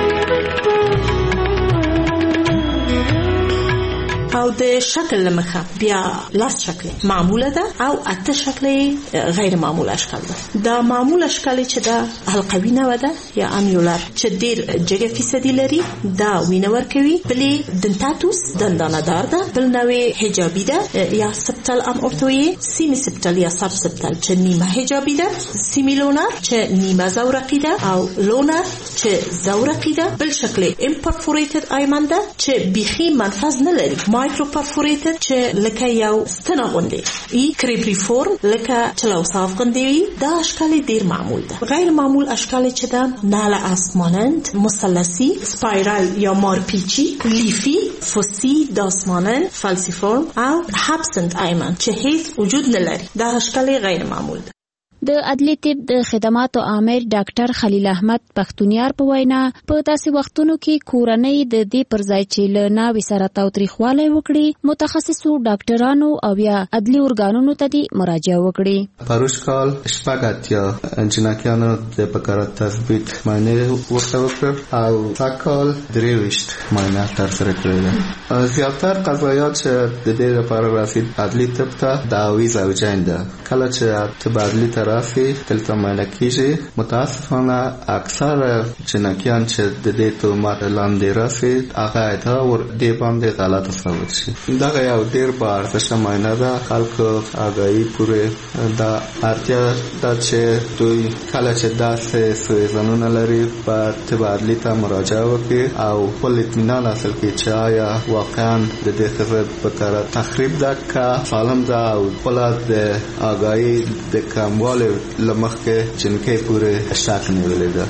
او د شکل لمخه بیا لاس شکل معموله ده او اته شکل غیر معمول اشکال ده دا معمول اشکال چې دا حلقوي نه ده یا انیولر چې ډیر جګه فیصدي لري دا وینه ورکوي بلې دنتاتوس دندانه‌دار ده بل نوې حجابي ده یا سبتل ام اورتوي سیمی سبتل یا سب سبتل چې نیمه حجابي ده سیمی لونر چې نیمه زورقي ده او لونر چې زورقي ده بل شکل امپرفورېټډ ایمن ده چې بيخي منفذ نه لري مایکرو پرفورېټډ چې لکه یو ستنه غوندې ای کریپریفورم لکه چلو صاف غوندې دا اشکال ډیر معمول ده غیر معمول اشکال چې ده ناله اسمانند مثلثي سپایرال یا مارپیچی لیفی فوسی داسمانند فالسیفورم او هابسنت ایمن چې هیڅ وجود نه لري دا اشکال غیر معمول ده د عدلي طب د خدماتو عامر ډاکټر خلیل احمد پښتونیار په وینا په داسې وختونو کې کورنۍ د دې پر ځای چې له ناوې سره تاوتریخوالی وکړي متخصصو ډاکټرانو او یا عدلي ارګانونو ته دې مراجعه وکړي. پروش کال شپږ اتیا جنکیانو د بکارت تثبیت معنی ورته وکړ او ساکال 23 معنی ترسره کړل. زیاتره قضایات چې د دې لپاره رسید عدلي طب ته دعوی زوجین ده کله چې طب عدلي رافي دلته ملکیږي متاسفانه اکثر جنکیان چې د دې تهمت لاندې رافي هغه دا ور دې باندې غلط ثابت شي دا یو ډیر په ارزښت معنی ده خلکو هغه پورې دا ارتیا د چې دوی کله چې داسې سوزنونه لري په تبادلی ته مراجعه وکړي او خپل اطمینان حاصل کړي چې آیا واقعا د دې خبره په کار تخریب ده که سالم ده او خپل د آگاهی د کمواله لمخه جنکې پورې شک نیولې ده.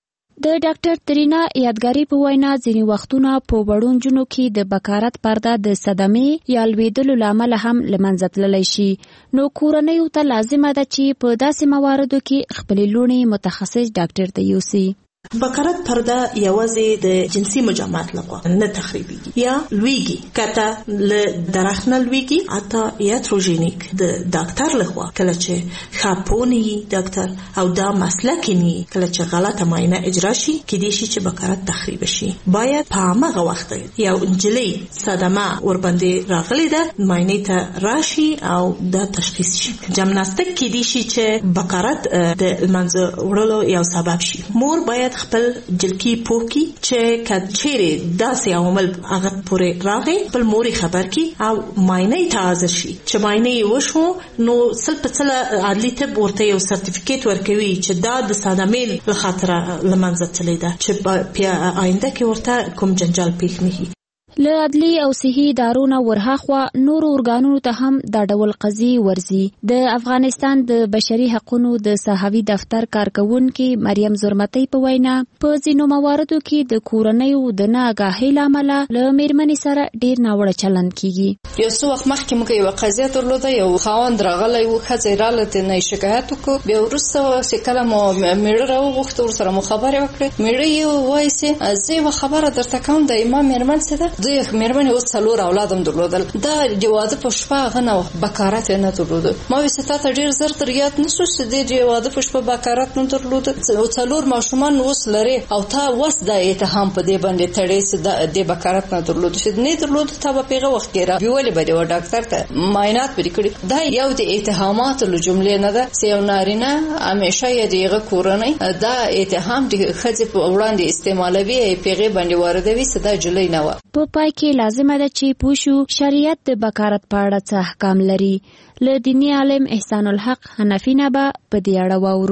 د ډاکټر ترینا یادګاري په وینا ځینې وختونه په وړو نجونو کې د بکارت پرده د صدمې یا لوېدلو له امله هم له منځه تللی شي نو کورنیو ته لازمه ده چې په داسې مواردو کې خپلې لوڼې متخصص ډاکټر ته یوسي. بکارت پرده یوازې د جنسي مجامعات لخوا نه تخریبيږي یا لویږي کته له درخنه لویږي اته یاتروجینیک د ډاکټر لخوا کله چې خاپونی ډاکټر او دا مسلک ني کله چې غلطه معاینه اجرا شي کېدې شي چې بکارت تخریب شي باید په هغه وخت یو انجلۍ صدمه ور باندې راغلي ده معاینه ته راشي او دا تشخیص شي جمناستیک کېدې شي چې بکارت د منځ وړلو یو سبب شي مور باید خپل جلکی پوکی چې کچېره داسې عمل هغه پورې راغی بل موري خبر کی او معاینه تازه شي چې معاینه وشو نو سل عدلي طب ورته یو سرټیفیکیټ ورکوي چې دا د صدمې لخاطر لمنځه تللی ده چې په آینده کې ورته کوم جنجال پیښ نه شي. له عدلي او صحي ادارو ورهاخوا نور ارګانونو ته هم دا ډول قضیې ورځي. د افغانستان د بشري حقوقو د صحوي دفتر کارکونکي مریم زرمتي په وینا په ځینو مواردو کې د کورنیو د ناګاهۍ له امله له میرمنې سره ډیر ناوړه چلند کیږي. یو څو وخت مخکې موږ یو قضیه درلوده یو خاوند راغلی و ښځې راله نه شکایت وکړو بیا وروسته چې کله مو میړه راوغوښته ورسره مو خبرې وکړې میړه یې ووایي چې زه یوه خبره درته کوم د ما میرمن څه ده د میرمنې اوس 4 اولاد هم درلودل دا د واده په شپه هغه نه بکارت نه درلوده ما ویل چې تاسو ډیر زر تریات نشو چې د واده په شپه بکارت نه درلوده او 4 ماشومان اوس لري او تا وس د اتهام په دې باندې تړي چې د بکارت نه درلوده چې نه درلوده تا په پیغه وخت کې را ویولې به د ډاکټر ته معاینات پرې کړی دا یو د اتهامات له جملې نه ده چې یو نارینه همیشه یې دغه کورنۍ دا اتهام د خځې په وړاندې استعمالوي پیغه باندې واردوي چې دا جلۍ نه و. په پای کې لازمه ده چې پوښو شریعت د بکارت په اړه څه احکام لري. له دیني عالم احسان الحق حنفی نه به په دې اړه واورو.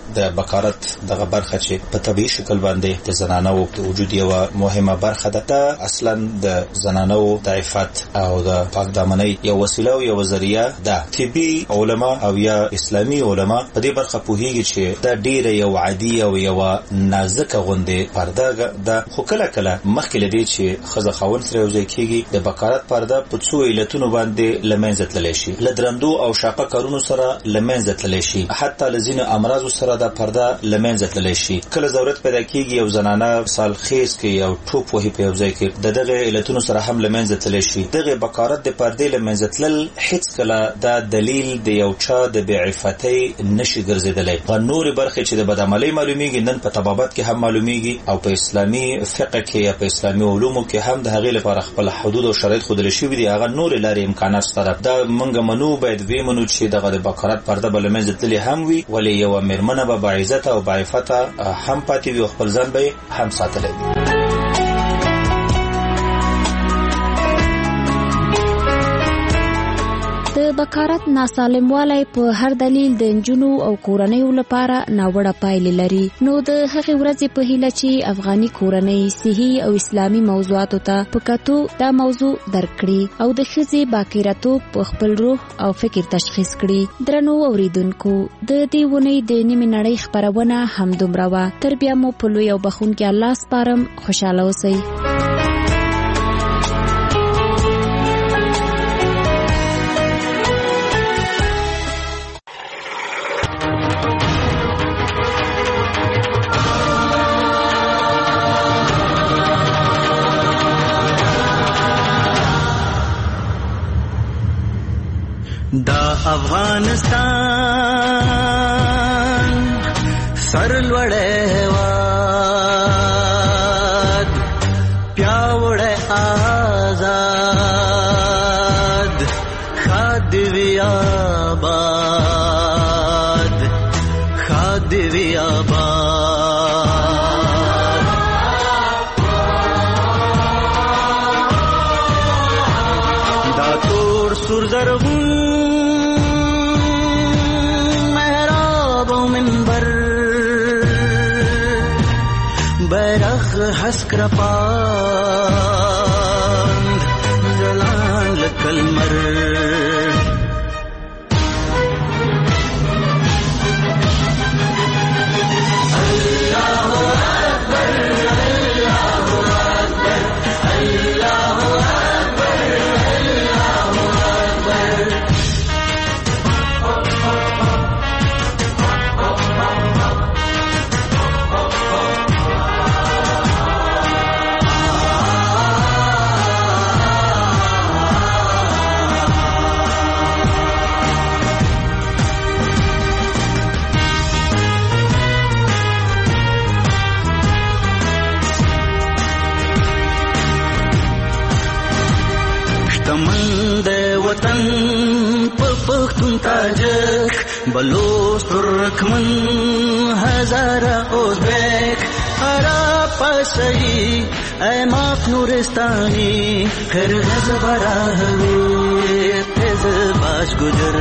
د بکارت دغه برخه چې په طبيعي شکل باندې د زنانو د وجود یو مهمه برخه ده. دا اصلا د زنانو د عفت او د پاک دامنۍ یو وسیله او یو ذریعہ ده. طبي علما او یا اسلامي علما په دې برخه پوهیږي چې دا ډیره یو عادي او یو نازکه غونډه پرده ده. خو کله کله مخکې لدی چې خزه خاون سره یو ځای کیږي د بکارت پرده په څو علتونو باندې لمنځه تللی شي. لدرندو او شاقه کارونو سره لمنځه تللی شي، حتی لزین امراض سره د پرده لمنځه تللی شي. کله ضرورت پیدا کیږي یو زنانه سال خیز کې یو ټوپ وهي په یو ځای کې دغه علتونو سره هم لمنځه تللی شي. دغه بکارت د پردې لمنځه تلل هیڅ کله دا دلیل د یو چا د بیعفتۍ نشي ګرځیدلی. غنور برخه چې د بدعملۍ معلومیږي نن په طبابت کې هم معلومیږي او په اسلامي فقه کې یا په اسلامي علومو کې هم د هغې لپاره خپل حدود او شرایط ښودل شوي دي. هغه نور لارې امکانات شته. دا موږ منو باید ویمنو چې دغه د بکارت پرده به له منځه تللې هم وي، ولې یوه مېرمنه به باعزته او باعفته هم پاتې وي او خپل ځان به هم ساتلی وي. د بکارت ناسالموالی په هر دلیل د نجونو او کورنیو لپاره ناوړه پایلې لري. نو د هغې ورځې په هیله چې افغاني کورنۍ صحي او اسلامي موضوعاتو ته په کتو دا موضوع درک کړي او د ښځې باکیرتوب په خپل روح او فکر تشخیص کړي. درنو اوریدونکو، د دې ونې د نیمې نړۍ خپرونه همدومره وه. تر بیا مو په لوی او بخښونکي الله سپارم. خوشحاله اوسئ. دا افغانستان سرلوړی هېواد، پیاوړی آزاد، ښاد دې وي آباد، ښاد دې وي آباد. دا تور سور زرغون بیرغ هسک رپاند ځلان لکه لمر. وطن په پښتون تاجک بلوچ ترکمن هزاره ازبک عرب پسری ایماق نورستانی قرغز براهوی تز باش گجر.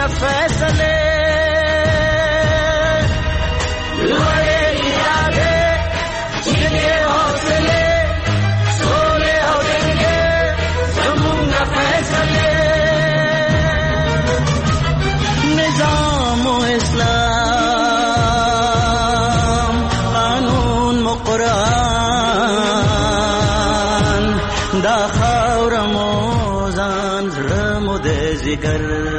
فیصله لوړې ارادې چیرې حوصله سولې او جنګې زموږ فیصله نظام و اسلام قانون و قرآن دا خاور مو ځان زړه مو د ذکر